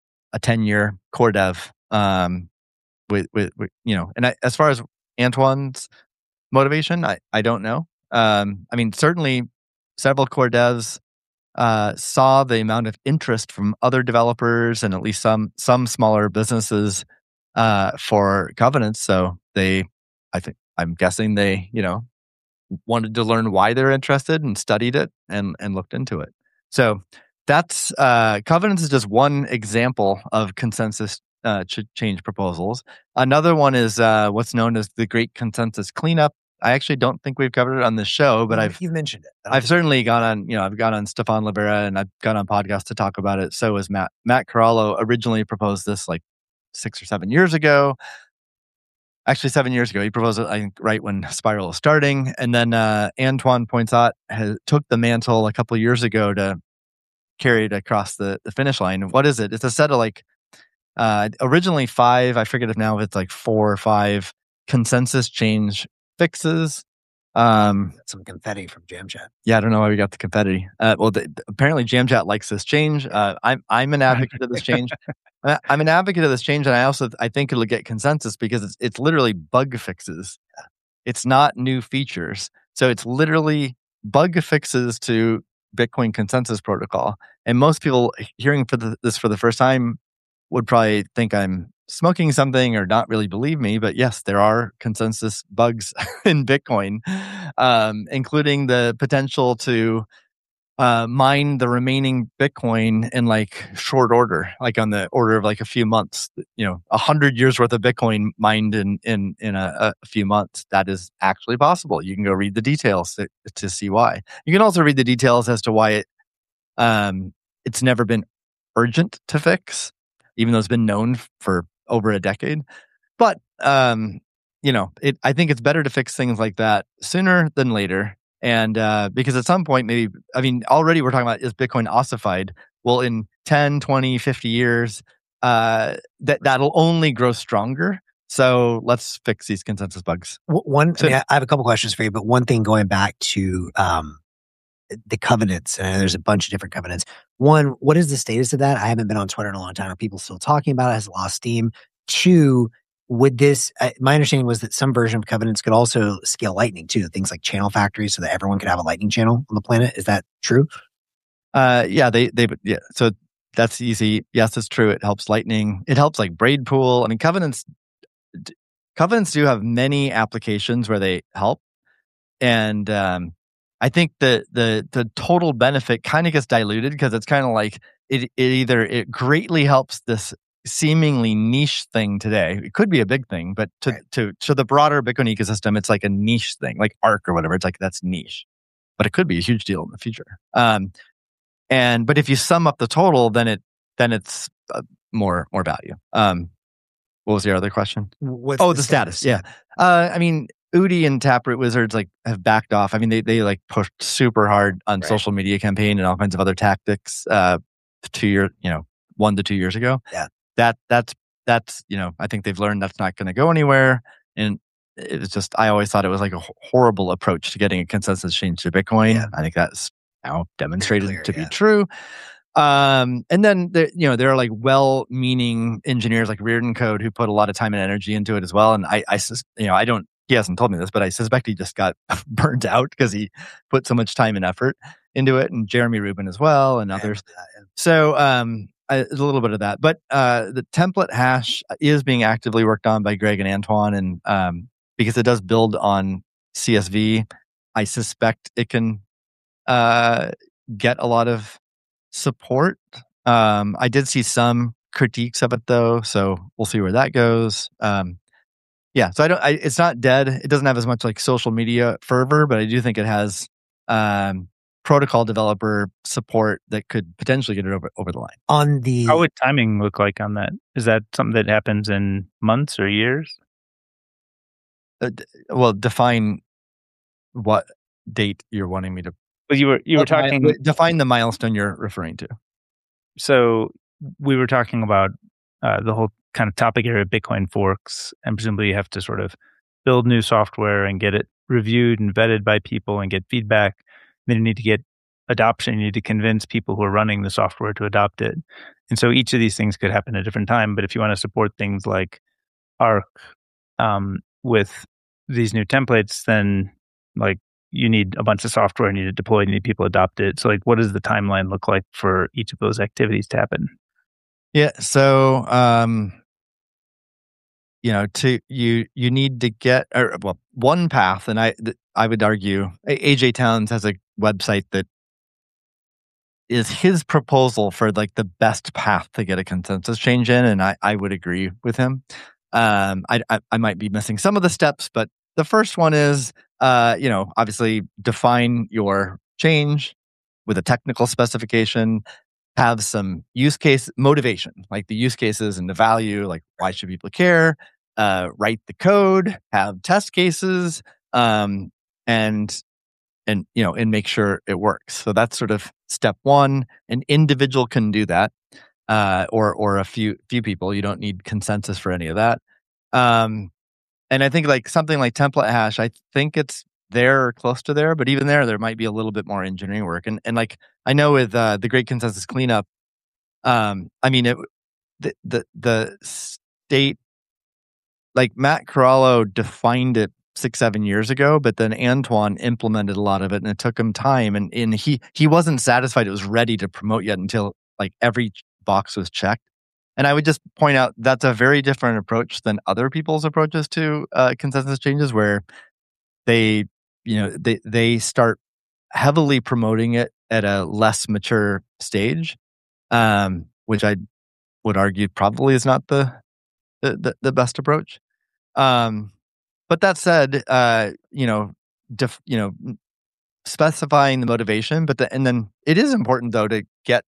a ten year core dev. Um, with, with with you know, and I, as far as Antoine's motivation, I I don't know. Um, I mean, certainly several core devs uh, saw the amount of interest from other developers and at least some some smaller businesses uh, for covenants. So they, I think, I'm guessing they, you know, wanted to learn why they're interested and studied it and and looked into it. So that's uh, covenants is just one example of consensus uh, ch- change proposals. Another one is uh, what's known as the Great Consensus Cleanup. I actually don't think we've covered it on this show, but You- I've you've mentioned it. I don't I've think- certainly gone on, you know, I've gone on Stefan Libera and I've gone on podcasts to talk about it. So has Matt. Matt Corallo originally proposed this like six or seven years ago. Actually, seven years ago. He proposed it, I think, right when Spiral was starting. And then uh, Antoine Poinsot has took the mantle a couple of years ago to carry it across the, the finish line. What is it? It's a set of like, uh, originally five, I forget if now if it's like four or five consensus change fixes. Um, some confetti from Jam Chat. Yeah, I don't know why we got the confetti. Uh, well, the, apparently Jamchat likes this change. Uh, I'm I'm an advocate of this change. I- I'm an advocate of this change, and I also I think it'll get consensus because it's it's literally bug fixes. It's not new features, so it's literally bug fixes to Bitcoin consensus protocol. And most people hearing for the, this for the first time would probably think I'm smoking something or not really believe me, but yes, there are consensus bugs in Bitcoin, um, including the potential to uh, mine the remaining Bitcoin in like short order, like on the order of like a few months. You know, a hundred years worth of Bitcoin mined in in in a, a few months. That is actually possible. You can go read the details to, to see why. You can also read the details as to why it um, it's never been urgent to fix, even though it's been known for over a decade. But, um, you know, it, I think it's better to fix things like that sooner than later. And uh, because at some point, maybe, I mean, already we're talking about, is Bitcoin ossified? Well, in ten, twenty, fifty years, uh, that, that'll only grow stronger. So let's fix these consensus bugs. W- One, So- I, mean, I have a couple questions for you, but one thing going back to um, the covenants, and there's a bunch of different covenants. One, what is the status of that? I haven't been on Twitter in a long time. Are people still talking about it? Has it lost steam? Two, would this, uh, my understanding was that some version of covenants could also scale Lightning too, things like channel factories so that everyone could have a Lightning channel on the planet. Is that true? Uh, yeah, they, they, yeah. So that's easy. Yes, it's true. It helps Lightning. It helps like Braid Pool. I mean, covenants, covenants do have many applications where they help, and um, I think the the the total benefit kind of gets diluted because it's kind of like it, it either it greatly helps this seemingly niche thing today. It could be a big thing, but to Right. to to the broader Bitcoin ecosystem, it's like a niche thing, like Arc or whatever. It's like that's niche, but it could be a huge deal in the future. Um, and but if you sum up the total, then it then it's uh, more more value. Um, what was your other question? What's Oh, the status. Yeah. Uh, I mean, Udi and Taproot Wizards like have backed off. I mean, they they like pushed super hard on Right. social media campaign and all kinds of other tactics. Uh, two year, you know, one to two years ago. Yeah. That that's that's you know, I think they've learned that's not going to go anywhere. And it's just, I always thought it was like a horrible approach to getting a consensus change to Bitcoin. Yeah. I think that's now demonstrated clear, to yeah. be true. Um, and then there, you know, there are like well-meaning engineers like Reardon Code who put a lot of time and energy into it as well. And I, I, sus- you know, I don't. He hasn't told me this, but I suspect he just got burned out because he put so much time and effort into it, and Jeremy Rubin as well, and Yeah, others. yeah, yeah. So, um, I, a little bit of that, but uh, the template hash is being actively worked on by Greg and Antoine, and um, because it does build on C S V, I suspect it can uh, get a lot of support. Um, I did see some critiques of it though, so we'll see where that goes. Um, yeah, so I don't. I, it's not dead. It doesn't have as much like social media fervor, but I do think it has um, protocol developer support that could potentially get it over over the line. On the How would timing look like on that? Is that something that happens in months or years? Uh, d- well, define what date you're wanting me to. Well, you were you were what mi- talking. wait, define the milestone you're referring to. So we were talking about uh, the whole kind of topic area of Bitcoin forks, and presumably you have to sort of build new software and get it reviewed and vetted by people and get feedback. Then you need to get adoption. You need to convince people who are running the software to adopt it. And so each of these things could happen at a different time. But if you want to support things like Arc um, with these new templates, then like you need a bunch of software, you need to deploy, you need people to adopt it. So like, what does the timeline look like for each of those activities to happen? Yeah. So, um, you know, to you, you need to get or well, one path, and I, th- I would argue A J Towns has a website that is his proposal for like the best path to get a consensus change in, and I, I would agree with him. Um, I, I, I might be missing some of the steps, but the first one is, uh, you know, obviously define your change with a technical specification. Have some use case motivation, like the use cases and the value, like why should people care? Uh, write the code, have test cases, um, and and you know, and make sure it works. So that's sort of step one. An individual can do that, uh, or or a few few people. You don't need consensus for any of that. Um, and I think like something like template hash, I think it's there or close to there, but even there, there might be a little bit more engineering work. And and like I know with uh, the Great Consensus Cleanup, um, I mean it, the the the state, like Matt Corallo defined it six seven years ago, but then Antoine implemented a lot of it, and it took him time. And and he he wasn't satisfied it was ready to promote yet until like every box was checked. And I would just point out that's a very different approach than other people's approaches to uh, consensus changes, where they, you know, they they start heavily promoting it at a less mature stage, um, which I would argue probably is not the the, the, the best approach. Um, but that said, uh, you know, def, you know, specifying the motivation, but the, and then it is important though to get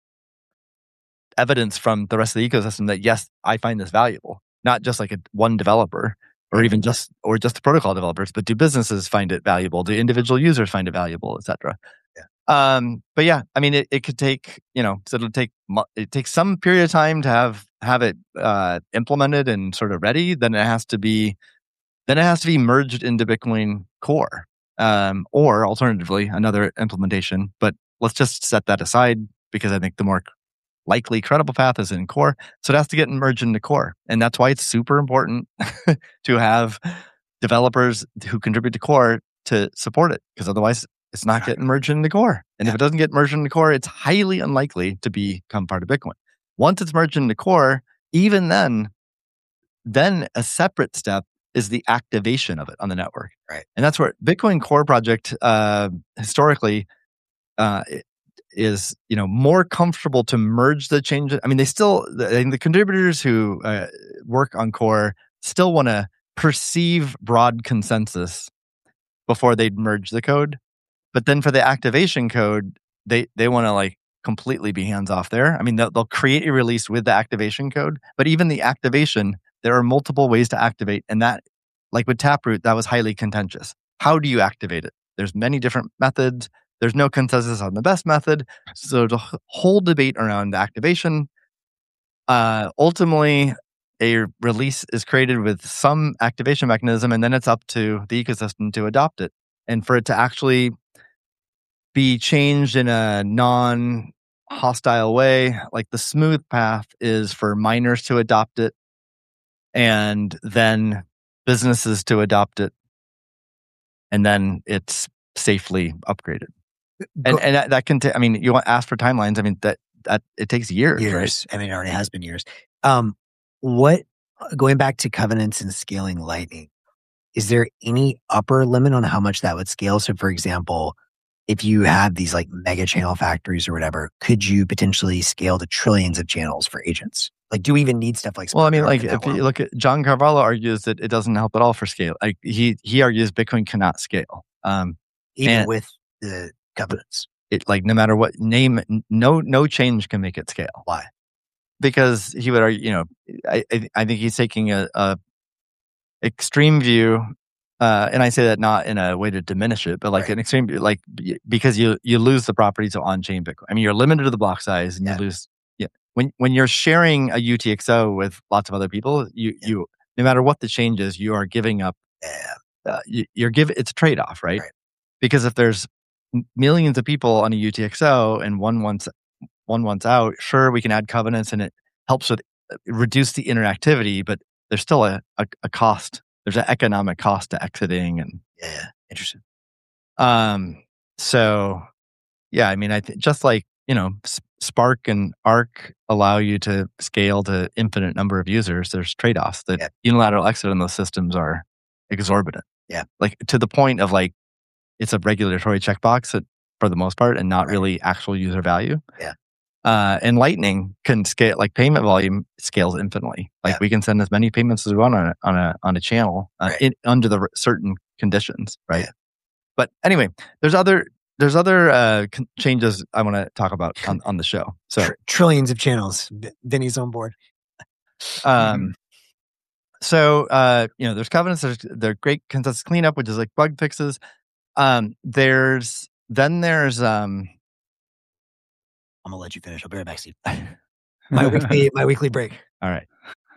evidence from the rest of the ecosystem that yes, I find this valuable, not just like a one developer or even just or just the protocol developers, but do businesses find it valuable? Do individual users find it valuable, et cetera? Yeah. Um, but yeah, I mean, it, it could take, you know, so it'll take it takes some period of time to have have it uh, implemented and sort of ready. Then it has to be then it has to be merged into Bitcoin Core, um, or alternatively another implementation. But let's just set that aside because I think the more likely credible path is in Core. So it has to get merged into Core. And that's why it's super important to have developers who contribute to Core to support it, because otherwise it's not getting merged into Core. And Yeah. if it doesn't get merged into Core, it's highly unlikely to become part of Bitcoin. Once it's merged into Core, even then, then a separate step is the activation of it on the network. Right. And that's where Bitcoin Core project uh, historically uh, is, you know, more comfortable to merge the changes. I mean, they still, the, the contributors who uh, work on Core still want to perceive broad consensus before they'd merge the code. But then for the activation code, they, they want to like completely be hands off there. I mean, they'll, they'll create a release with the activation code, but even the activation, there are multiple ways to activate. And that, like with Taproot, that was highly contentious. How do you activate it? There's many different methods. There's no consensus on the best method. So there's a whole debate around the activation. Uh, ultimately, a release is created with some activation mechanism, and then it's up to the ecosystem to adopt it. And for it to actually be changed in a non-hostile way, like the smooth path is for miners to adopt it and then businesses to adopt it. And then it's safely upgraded. And and that, that can take, I mean, you want to ask for timelines. I mean, that, that it takes years. Years. Right? I mean, it already has been years. Um, what, going back to covenants and scaling Lightning, is there any upper limit on how much that would scale? So for example, if you have these like mega channel factories or whatever, could you potentially scale to trillions of channels for agents? Like, do we even need stuff like? Well, I mean, like if you look at John Carvalho argues that it doesn't help at all for scale. Like he he argues Bitcoin cannot scale, um, even with the covenants. It like no matter what name, no no change can make it scale. Why? Because he would argue, you know, I I think he's taking a, a extreme view, uh, and I say that not in a way to diminish it, but like right. an extreme, like because you you lose the properties of on-chain Bitcoin. I mean, you're limited to the block size, and yeah. you lose. Yeah, when when you're sharing a U T X O with lots of other people, you yeah. you no matter what the change is, you are giving up. Yeah. Uh, you, you're giving it's a trade off, right? right? Because if there's millions of people on a U T X O and one wants one wants out, sure, we can add covenants and it helps with reduce the interactivity, but there's still a, a, a cost. There's an economic cost to exiting, and yeah, interesting. Um, so yeah, I mean, I think just like you know, Spark and Arc allow you to scale to infinite number of users. There's trade offs. That yeah. unilateral exit on those systems are exorbitant. Yeah, like to the point of like it's a regulatory checkbox that, for the most part, and not right. really actual user value. Yeah. Uh, and Lightning can scale, like payment volume scales infinitely. Like yeah. we can send as many payments as we want on a on a, on a channel uh, right. in, under the r- certain conditions, right? Yeah. But anyway, there's other there's other uh, con- changes I want to talk about on, on the show. So Tr- trillions of channels. Vinny's on board. Um. So uh, you know, there's covenants. There's there's great consensus cleanup, which is like bug fixes. Um. There's then there's um. I'm gonna let you finish. I'll be right back, Steve. my weekly my weekly break. All right.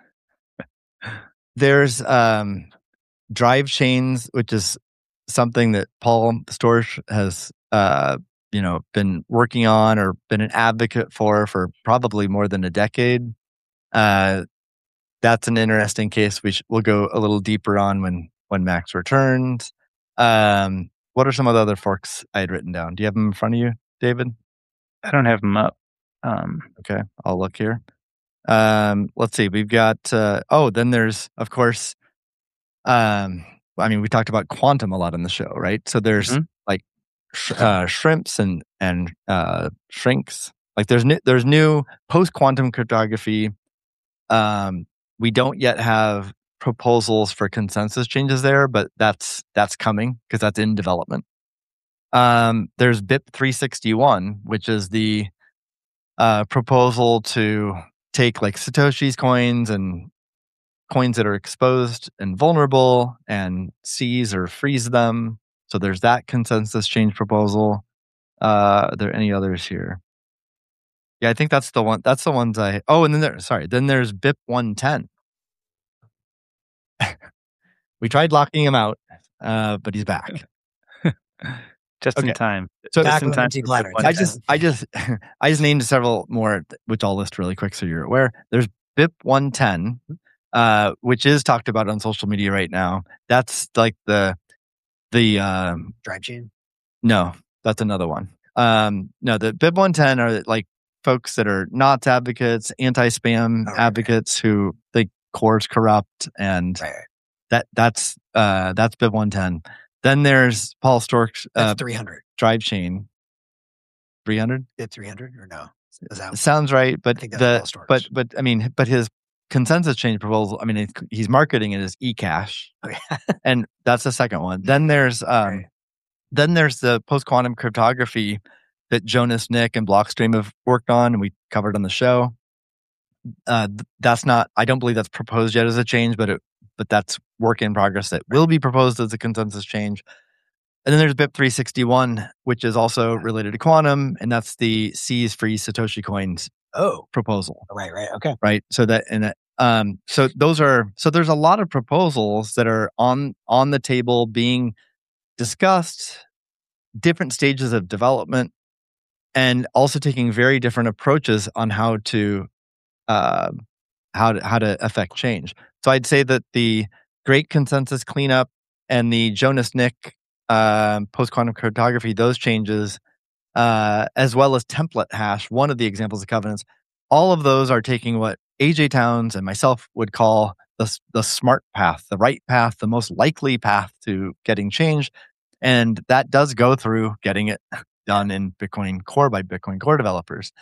There's um, drive chains, which is something that Paul Storch has uh, you know been working on or been an advocate for for probably more than a decade. Uh, that's an interesting case. We sh- we'll go a little deeper on when when Max returns. Um, what are some of the other forks I had written down? Do you have them in front of you, David? I don't have them up. Um, okay, I'll look here. Um, let's see. We've got. Uh, oh, then there's of course. Um, I mean, we talked about quantum a lot in the show, right? So there's mm-hmm. like sh- uh, shrimps and and uh, shrinks. Like there's new, there's new post quantum cryptography. Um, we don't yet have proposals for consensus changes there, but that's that's coming because that's in development. Um, there's B I P three sixty-one, which is the uh, proposal to take like Satoshi's coins and coins that are exposed and vulnerable and seize or freeze them. So there's that consensus change proposal. Uh, are there any others here? Yeah, I think that's the one. That's the ones I. Oh, and then there. Sorry, then there's B I P one ten. We tried locking him out, uh, but he's back. Just okay. in time. So just in time. I just, I just, I just named several more, which I'll list really quick so you're aware. There's B I P one ten, uh, which is talked about on social media right now. That's like the the um, drive chain. No, that's another one. Um, no, the B I P one ten are like folks that are N O T S advocates, anti-spam oh, right, advocates right. who think Core's corrupt, and right, right. that that's uh, that's B I P one ten. Then there's Paul Stork's uh, That's three hundred. drive chain. three hundred? Did three hundred or no? Is that Sounds right, but I think that's the Paul Stork's. but but I mean, but his consensus change proposal. I mean, it, he's marketing it as eCash, Okay. and that's the second one. Then there's um, Right. then there's the post quantum cryptography that Jonas Nick and Blockstream have worked on, and we covered on the show. Uh, th- that's not. I don't believe that's proposed yet as a change, but it, but that's work in progress that will be proposed as a consensus change. And then there's B I P three sixty-one, which is also related to quantum, and that's the Seize free Satoshi coins Oh, proposal, right, right. Okay. right? So that and that, um, so those are so there's a lot of proposals that are on on the table being discussed, different stages of development, and also taking very different approaches on how to uh, how to how to affect change. So I'd say that the Great Consensus Cleanup and the Jonas Nick uh, post quantum cryptography, those changes, uh, as well as template hash, one of the examples of covenants, all of those are taking what A J Towns and myself would call the the smart path, the right path, the most likely path to getting change, and that does go through getting it done in Bitcoin Core by Bitcoin Core developers.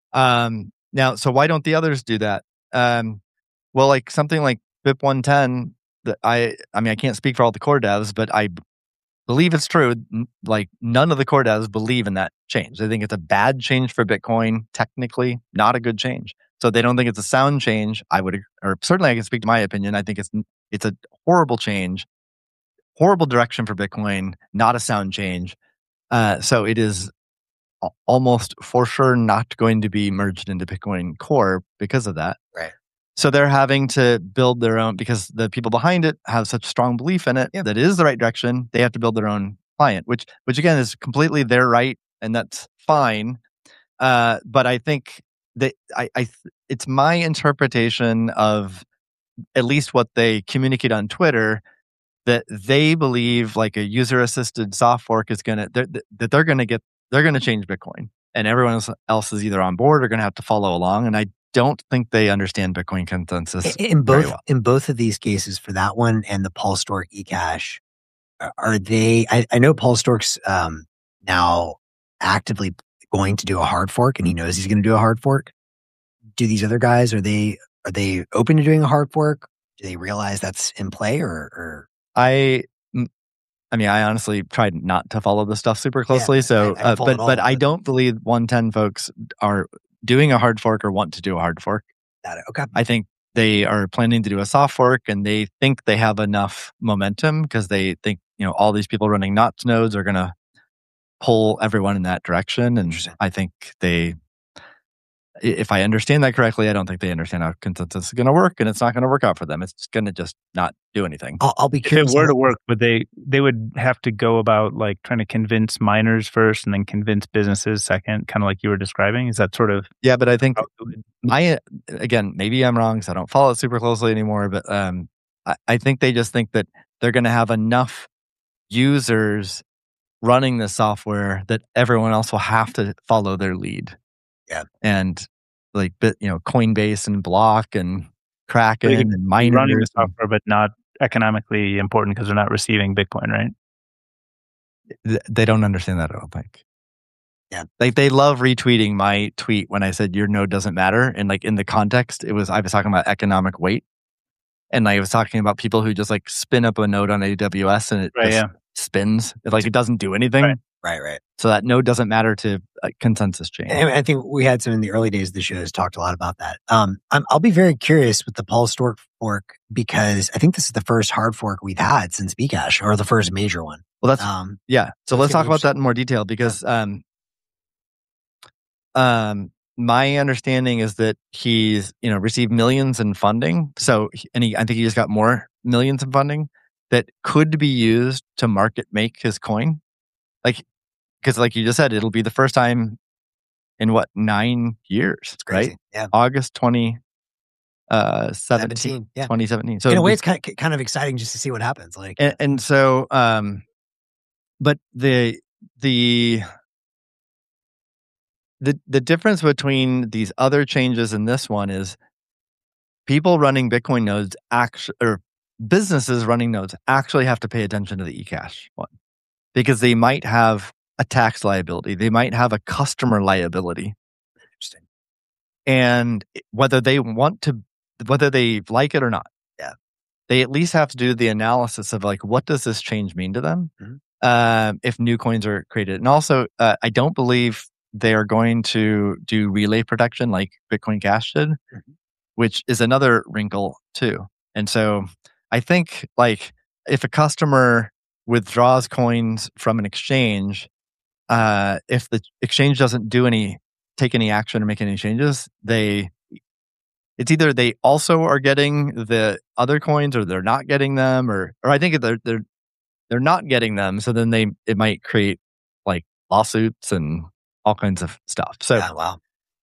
Um, now, so why don't the others do that? Um, well, like something like B I P one ten, that I, I mean, I can't speak for all the core devs, but I b- believe it's true. N- Like none of the core devs believe in that change. They think it's a bad change for Bitcoin, technically not a good change. So they don't think it's a sound change. I would, or certainly I can speak to my opinion. I think it's it's a horrible change, horrible direction for Bitcoin, not a sound change. Uh, so it is al- almost for sure not going to be merged into Bitcoin Core because of that. Right. So they're having to build their own, because the people behind it have such strong belief in it Yeah. that it is the right direction. They have to build their own client, which which again is completely their right, and that's fine. Uh, but I think that I, I th- it's my interpretation of at least what they communicate on Twitter, that they believe like a user assisted soft fork is gonna they're, that they're gonna get they're gonna change Bitcoin, and everyone else, else is either on board or gonna have to follow along. And I don't think they understand Bitcoin consensus In in very both well. in both of these cases, for that one and the Paul Stork eCash, are- are they? I, I know Paul Stork's um, now actively going to do a hard fork, and he knows he's going to do a hard fork. Do these other guys, are they are they open to doing a hard fork? Do they realize that's in play, or, or I, mm, I mean, I honestly tried not to follow the stuff super closely. I- so, I don't uh, follow but it all, but I but- don't believe one ten folks are doing a hard fork or want to do a hard fork. got it? Okay. I think they are planning to do a soft fork, and they think they have enough momentum because they think, you know, all these people running N O T S nodes are going to pull everyone in that direction. And Interesting. I think they, i- if I understand that correctly, I don't think they understand how consensus is going to work, and it's not going to work out for them. It's going to just not do anything. I'll, I'll be If it curious. were how- to work, would they they would have to go about like trying to convince miners first and then convince businesses second, kind of like you were describing? Is that sort of Yeah, but I think how it would- my again, maybe I'm wrong because I don't follow it super closely anymore. But um, I, I think they just think that they're going to have enough users running the software that everyone else will have to follow their lead. Yeah. And like, bit you know, Coinbase and Block and Kraken They could and be miners. running the and- software, but not economically important because they're not receiving Bitcoin, right? th- they don't understand that, I don't think. Yeah. Like they love retweeting my tweet when I said your node doesn't matter. And like in the context, it was, I was talking about economic weight. And I was talking about people who just like spin up a node on A W S and it Right, just yeah. spins. It, like it doesn't do anything. Right. Right, right. So that node doesn't matter to uh, consensus change. And I think we had some in the early days of the show has talked a lot about that. Um, I'm, I'll be very curious with the Paul Stork fork, because I think this is the first hard fork we've had since Bcash, or the first major one. Well, that's, Um, yeah. So let's let's get talk more about that in more detail because um, um, my understanding is that he's, you know, received millions in funding. So, he- and he, I think he just got more millions in funding that could be used to market make his coin. Like, because like you just said, it'll be the first time in what, nine years, it's crazy. right? Yeah. August twenty seventeen, seventeen. Yeah. twenty seventeen. So In a way, the- it's kind of, kind of exciting just to see what happens. Like, and, and so um but the the the the difference between these other changes and this one is people running Bitcoin nodes actually, or businesses running nodes actually have to pay attention to the eCash one because they might have a tax liability. They might have a customer liability. Interesting. And whether they want to, whether they like it or not, yeah, they at least have to do the analysis of like, what does this change mean to them mm-hmm. uh, if new coins are created? And also, uh, I don't believe they are going to do relay protection like Bitcoin Cash did, mm-hmm. which is another wrinkle too. And so I think like if a customer withdraws coins from an exchange, uh, if the exchange doesn't do any, take any action or make any changes, they, it's either they also are getting the other coins or they're not getting them, or, or I think they're, they're, they're not getting them. So then they, it might create like lawsuits and all kinds of stuff. So, yeah, wow.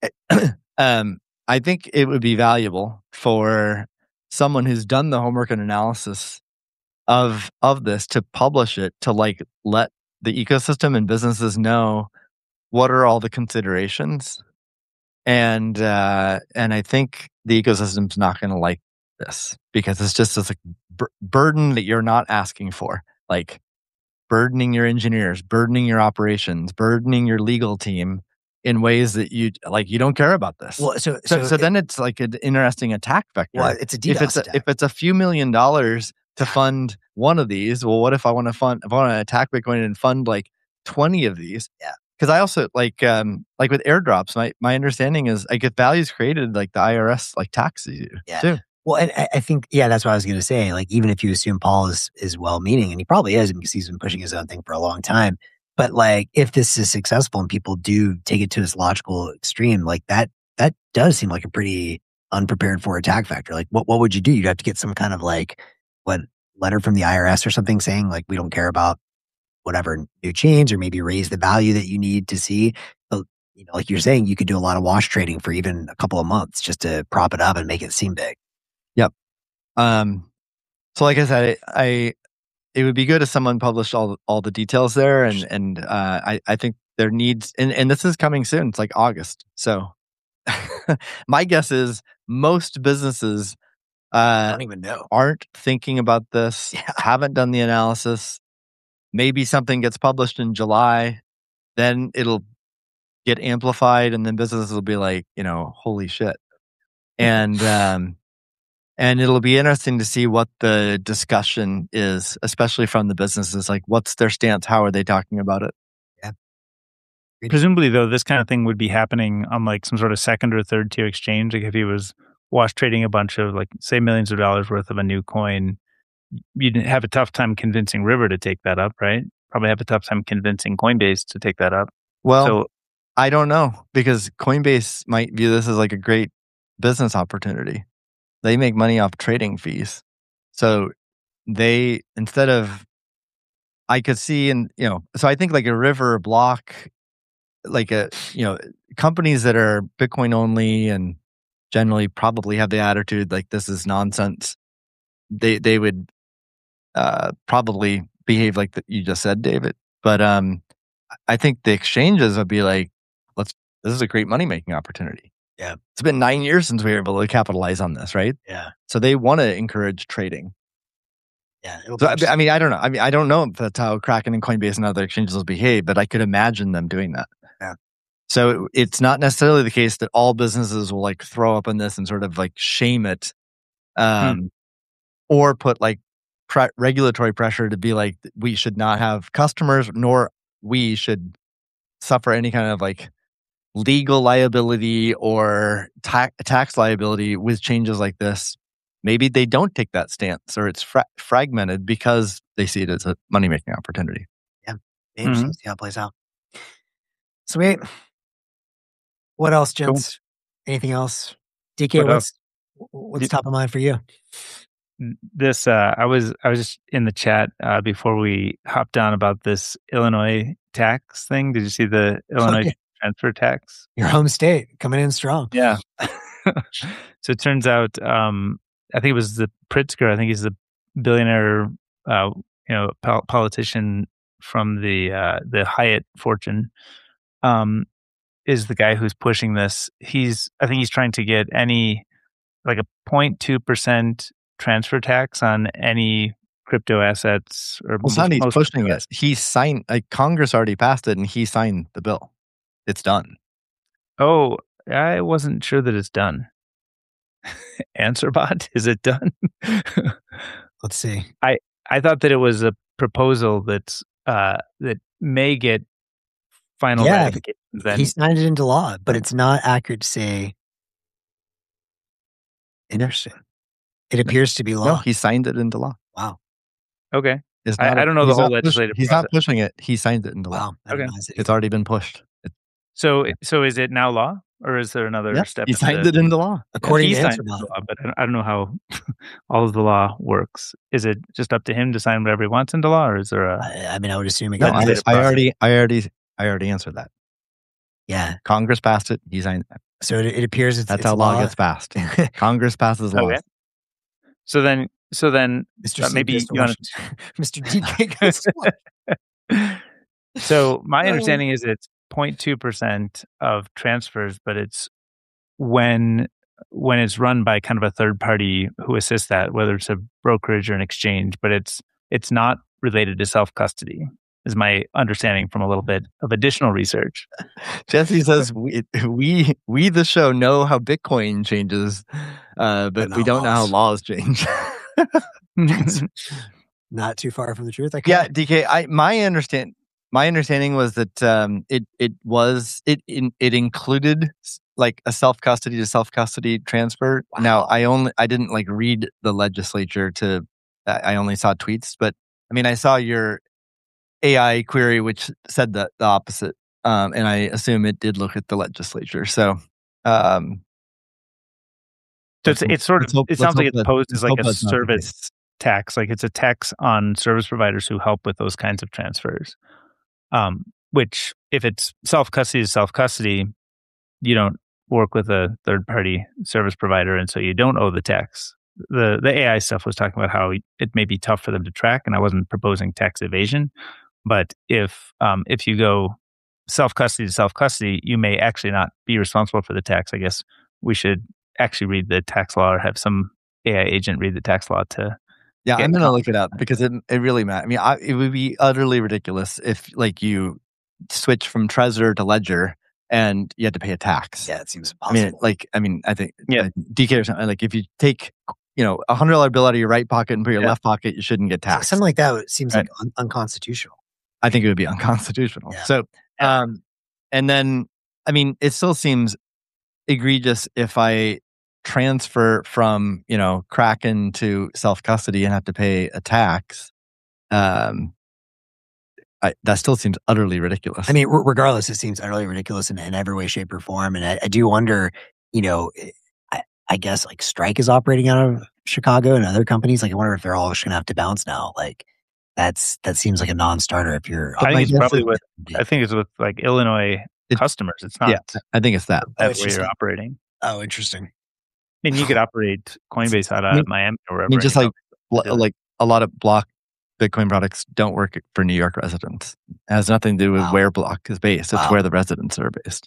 um, I think it would be valuable for someone who's done the homework and analysis of of this to publish it, to like let the ecosystem and businesses know what are all the considerations. And uh, and I think the ecosystem's not going to like this because it's just this like bur- burden that you're not asking for, like burdening your engineers, burdening your operations, burdening your legal team in ways that you like. You don't care about this. Well, so so, so, so it, then it's like an interesting attack vector. Well, it's a DDoS if it's a, attack. if it's a few million dollars to fund one of these, well, what if I want to fund? If I want to attack Bitcoin and fund like twenty of these? Yeah. Because I also like um like with airdrops, my my understanding is like if value's created, like the I R S like taxes you yeah. too. Well, and I, I think yeah, that's what I was going to say. Like even if you assume Paul is is well meaning, and he probably is because he's been pushing his own thing for a long time. But like if this is successful and people do take it to its logical extreme, like that that does seem like a pretty unprepared for attack factor. Like what what would you do? You'd have to get some kind of like what letter from the I R S or something saying like we don't care about whatever new change, or maybe raise the value that you need to see. But, you know, like you're saying, you could do a lot of wash trading for even a couple of months just to prop it up and make it seem big. Yep. Um. So, like I said, I, I it would be good if someone published all all the details there, and and uh, I I think there needs and and this is coming soon. It's like August, so my guess is most businesses uh, I don't even know aren't thinking about this, yeah. haven't done the analysis. Maybe something gets published in July, then it'll get amplified, and then businesses will be like, you know, holy shit. And um, and it'll be interesting to see what the discussion is, especially from the businesses. Like, what's their stance? How are they talking about it? Yeah. Presumably, though, this kind of thing would be happening on like some sort of second or third tier exchange. Like if he was wash trading a bunch of like, say, millions of dollars worth of a new coin, you'd have a tough time convincing River to take that up, right? Probably have a tough time convincing Coinbase to take that up. Well, so, I don't know, because Coinbase might view this as like a great business opportunity. They make money off trading fees. So they, instead of, I could see, and you know, so I think like a River Block, like a, you know, companies that are Bitcoin only and generally probably have the attitude like this is nonsense. They, they would uh, probably behave like the, you just said, David. But um, I think the exchanges would be like, let's, this is a great money making opportunity. Yeah. It's been nine years since we were able to capitalize on this, right? Yeah. So they want to encourage trading. Yeah. So I, I mean, I don't know. I mean, I don't know if that's how Kraken and Coinbase and other exchanges will behave, but I could imagine them doing that. Yeah. So it, it's not necessarily the case that all businesses will like throw up on this and sort of like shame it, um, hmm. or put like pre- regulatory pressure to be like, we should not have customers, nor we should suffer any kind of like legal liability or ta- tax liability with changes like this. Maybe they don't take that stance, or it's fra- fragmented because they see it as a money-making opportunity. Yeah. Interesting mm-hmm. to see how it plays out. Sweet. What else, gents? Cool. Anything else? D K, what what's what's top of mind for you? This uh, I was I was just in the chat uh, before we hopped on about this Illinois tax thing. Did you see the Illinois okay. transfer tax? Your home state coming in strong. Yeah. So it turns out, um, I think it was the Pritzker. I think he's the billionaire, uh, you know, pol- politician from the uh, the Hyatt fortune. Um, is the guy who's pushing this. He's I think he's trying to get any like a zero point two percent transfer tax on any crypto assets or Well, it's not he's most pushing crypto it. He signed, like Congress already passed it and he signed the bill. It's done. Oh, I wasn't sure that it's done. AnswerBot, is it done? Let's see. I I thought that it was a proposal that's uh, that may get final Yeah, ratification. Then He signed it into law, but it's not accurate to say. Interesting. It appears to be law. No, he signed it into law. Wow. okay. It's I- not I a- don't know the he's whole not push- legislative He's not process. pushing it. He signed it into law. Wow. I didn't Okay. realize that It's either. already been pushed. It- So so is it now law, or is there another yeah, step? he in signed the- it into law. According he to signed AnswerBot. the law, but I don't, I don't know how all of the law works. Is it just up to him to sign whatever he wants into law, or is there a? I, I mean, I would assume it No, got I, legislative I process. already, I already, I already answered that. Yeah. Congress passed it. He signed it. So it, it appears it's That's it's how law law. gets passed. Congress passes laws. Okay. So then, so then, Mister Uh, C maybe goes to you wanna- Washington. Mister D K goes to Washington. so my Oh. understanding is it's zero point two percent of transfers, but it's when when it's run by kind of a third party who assists that, whether it's a brokerage or an exchange, but it's it's not related to self custody. Is my understanding from a little bit of additional research. Jesse says we, we we the show know how Bitcoin changes, uh, but But we not don't know how laws. laws change. Not too far from the truth. I yeah, D K. I my understand my understanding was that um, it it was it in, it included s- like a self custody to self custody transfer. Now Wow. I only I didn't like read the legislature to I I only saw tweets, but I mean I saw your A I query which said the, the opposite, um, and I assume it did look at the legislature. So. Um, So it's, it's sort let's of, hope- it let's sounds like hope it's that- posed as let's like hope a that's not the case. service tax, like it's a tax on service providers who help with those kinds of transfers. Um, which, if it's self custody to self custody, you don't work with a third party service provider, and so you don't owe the tax. The the A I stuff was talking about how it may be tough for them to track, and I wasn't proposing tax evasion. But if um, if you go self custody to self custody, you may actually not be responsible for the tax. I guess we should actually read the tax law or have some A I agent read the tax law to. Yeah, get I'm gonna look it up confident. because it it really matters. I mean, I, it would be utterly ridiculous if like you switch from Trezor to Ledger and you had to pay a tax. Yeah, it seems I mean, impossible. like, I mean, I think Yeah. uh, D K or something. Like, if you take you know a hundred dollar bill out of your right pocket and put your Yeah. left pocket, you shouldn't get taxed. Something like that seems Right. like un- unconstitutional. I think it would be unconstitutional. Yeah. So, um, and then I mean, it still seems egregious if I transfer from you know Kraken to self custody and have to pay a tax. Um, I, that still seems utterly ridiculous. I mean, r- regardless, it seems utterly ridiculous in, in every way, shape, or form. And I, I do wonder, you know, I, I guess like Strike is operating out of Chicago and other companies. Like, I wonder if they're all just going to have to bounce now. Like, that's that seems like a non-starter if you're. I think my it's guess probably is- with. I think it's with like Illinois It- customers. It's not yeah, I think it's that. Oh, that it's way just you're like- operating. Oh, interesting. I mean, you could operate Coinbase out I of mean- Miami or wherever. I mean, just you like know. blo- like a lot of block Bitcoin products don't work for New York residents. It has nothing to do with Wow. where block is based. It's Wow. where the residents are based.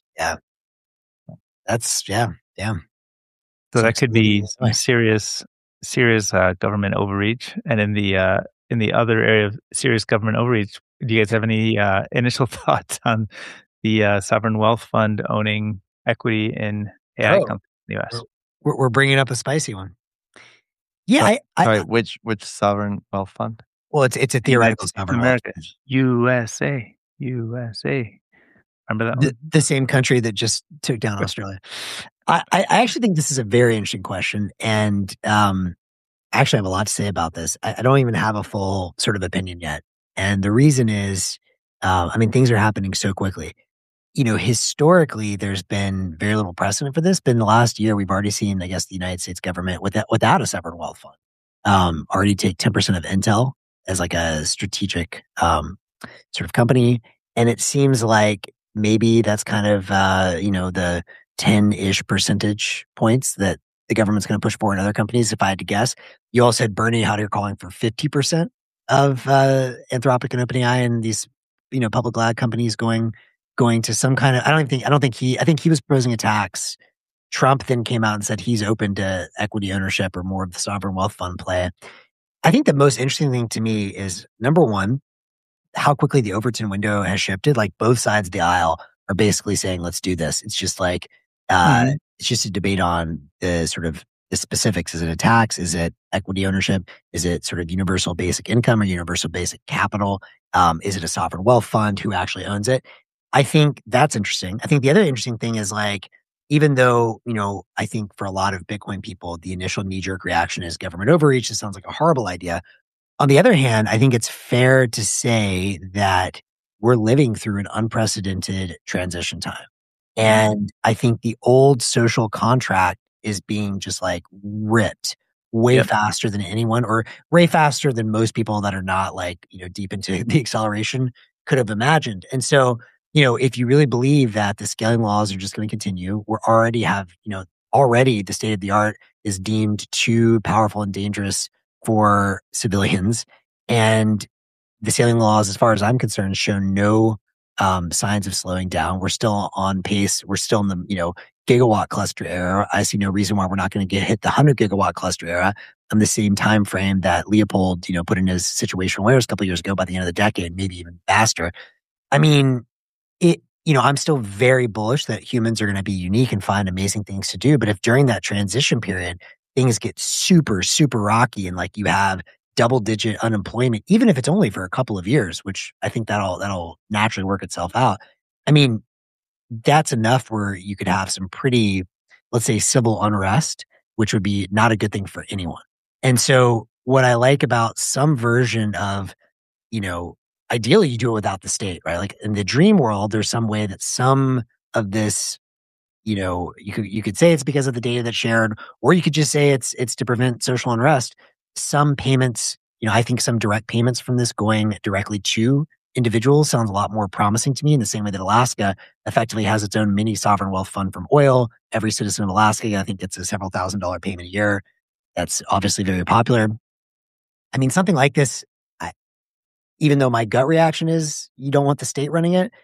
That's yeah, yeah. So that Seems could to me be the some way. serious, serious uh, government overreach. And in the uh, in the other area of serious government overreach, do you guys have any uh, initial thoughts on the uh, sovereign wealth fund owning equity in A I Oh. companies in the U S? We're, we're bringing up a spicy one. Yeah, I, I, Sorry, which which sovereign wealth fund? well, it's it's a theoretical sovereign wealth America, fund. U S A, U S A. Remember that the, one? the same country that just took down Australia. I, I I actually think this is a very interesting question, and um, I actually have a lot to say about this. I, I don't even have a full sort of opinion yet, and the reason is, uh, I mean, things are happening so quickly. You know, historically, there's been very little precedent for this. But in the last year, we've already seen, I guess, the United States government without without a sovereign wealth fund, um, already take ten percent of Intel as like a strategic um, sort of company, and it seems like maybe that's kind of, uh, you know, the ten-ish percentage points that the government's going to push for in other companies, if I had to guess. You all said, Bernie, how you're calling for fifty percent of uh, Anthropic and OpenAI and these, you know, public cloud companies going going to some kind of, I don't even think, I don't think he, I think he was proposing a tax Trump then came out and said he's open to equity ownership or more of the sovereign wealth fund play. I think the most interesting thing to me is, number one, how quickly the Overton window has shifted. Like both sides of the aisle are basically saying, let's do this. It's just like, uh, mm-hmm. it's just a debate on the sort of the specifics. Is it a tax? Is it equity ownership? Is it sort of universal basic income or universal basic capital? Um, is it a sovereign wealth fund? Who actually owns it? I think that's interesting. I think the other interesting thing is like, even though, you know, I think for a lot of Bitcoin people, the initial knee-jerk reaction is government overreach. It sounds like a horrible idea. On the other hand, I think it's fair to say that we're living through an unprecedented transition time. And I think the old social contract is being just like ripped way yep. faster than anyone, or way faster than most people that are not like, you know, deep into the acceleration could have imagined. And so, you know, if you really believe that the scaling laws are just going to continue, we're already have, you know, already the state of the art is deemed too powerful and dangerous for civilians. And the scaling laws, as far as I'm concerned, show no um, signs of slowing down. We're still on pace. We're still in the, you know, gigawatt cluster era. I see no reason why we're not going to get hit the one hundred gigawatt cluster era on the same time frame that Leopold, you know, put in his situational awareness a couple of years ago by the end of the decade, maybe even faster. I mean, it, you know, I'm still very bullish that humans are going to be unique and find amazing things to do. But if during that transition period, things get super, super rocky and like you have double digit unemployment, even if it's only for a couple of years, which I think that'll, that'll naturally work itself out. I mean, that's enough where you could have some pretty, let's say, civil unrest, which would be not a good thing for anyone. And so what I like about some version of, you know, ideally you do it without the state, right? Like in the dream world, there's some way that some of this, you know, you could, you could say it's because of the data that's shared, or you could just say it's, it's to prevent social unrest. Some payments, you know, I think some direct payments from this going directly to individuals sounds a lot more promising to me, in the same way that Alaska effectively has its own mini sovereign wealth fund from oil. Every citizen of Alaska, I think, gets a several thousand dollar payment a year. That's obviously very popular. I mean, something like this, I, even though my gut reaction is you don't want the state running it,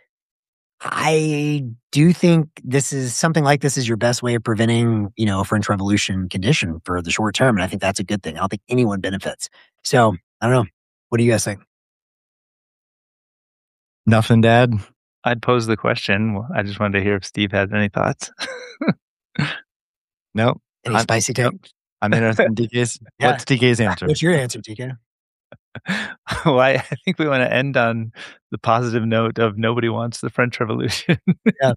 I do think this is something like this is your best way of preventing, you know, a French Revolution condition for the short term. And I think that's a good thing. I don't think anyone benefits. So I don't know. What do you guys think? Nothing, Dad. I'd pose the question. I just wanted to hear if Steve had any thoughts. Nope. Any I'm, spicy take? I'm interested in D K's. Yeah. What's D K's answer? What's your answer, D K? Well, I, I think we want to end on the positive note of nobody wants the French Revolution. Yeah.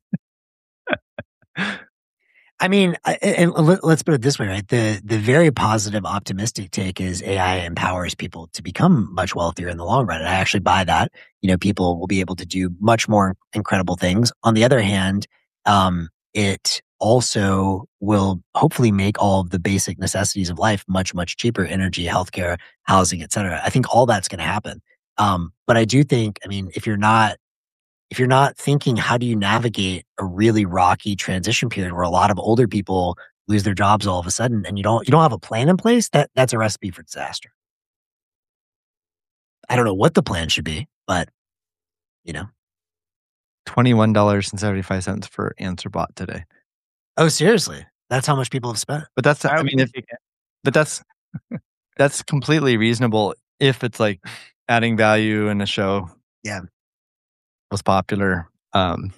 I mean, I, and let's put it this way, right? The the very positive, optimistic take is A I empowers people to become much wealthier in the long run. And I actually buy that. You know, people will be able to do much more incredible things. On the other hand, um, it also will hopefully make all of the basic necessities of life much, much cheaper: energy, healthcare, housing, et cetera. I think all that's going to happen. Um, but I do think, I mean, if you're not If you're not thinking, how do you navigate a really rocky transition period where a lot of older people lose their jobs all of a sudden, and you don't you don't have a plan in place, that that's a recipe for disaster. I don't know what the plan should be, but you know, twenty-one dollars and seventy-five cents for AnswerBot today. Oh, seriously? That's how much people have spent. But that's I, I mean, if, but that's that's completely reasonable if it's like adding value in a show. Yeah. Was popular. Um.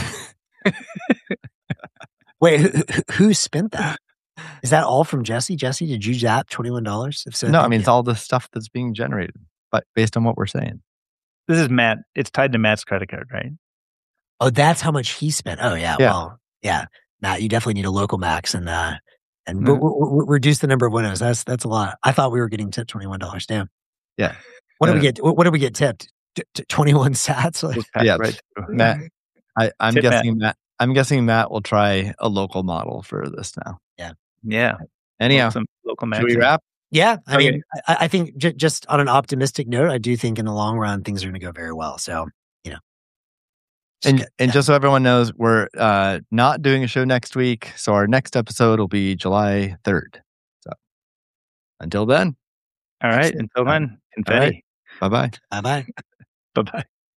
Wait, who, who spent that? Is that all from Jesse? Jesse, did you zap twenty-one dollars? If so, no, I mean, you. It's all the stuff that's being generated, but based on what we're saying. This is Matt. It's tied to Matt's credit card, right? Oh, that's how much he spent. Oh, yeah. yeah. Well, yeah. Matt, you definitely need a local max and uh, and mm-hmm. w- w- reduce the number of windows. That's that's a lot. I thought we were getting tipped twenty-one dollars. Damn. Yeah. What do we get? What do we get tipped? twenty-one sats. Like, yeah, right. Matt, I, I'm Tip guessing Matt. Matt. I'm guessing Matt will try a local model for this now. Yeah, yeah. Anyhow, some local. Should we wrap? Yeah, I okay. mean, I, I think j- just on an optimistic note, I do think in the long run things are going to go very well. So, you know, and get, and yeah. just so everyone knows, we're uh, not doing a show next week, so our next episode will be July third. So, until then. All right. Until then, confetti. Right. Bye bye. Bye bye. Bye-bye.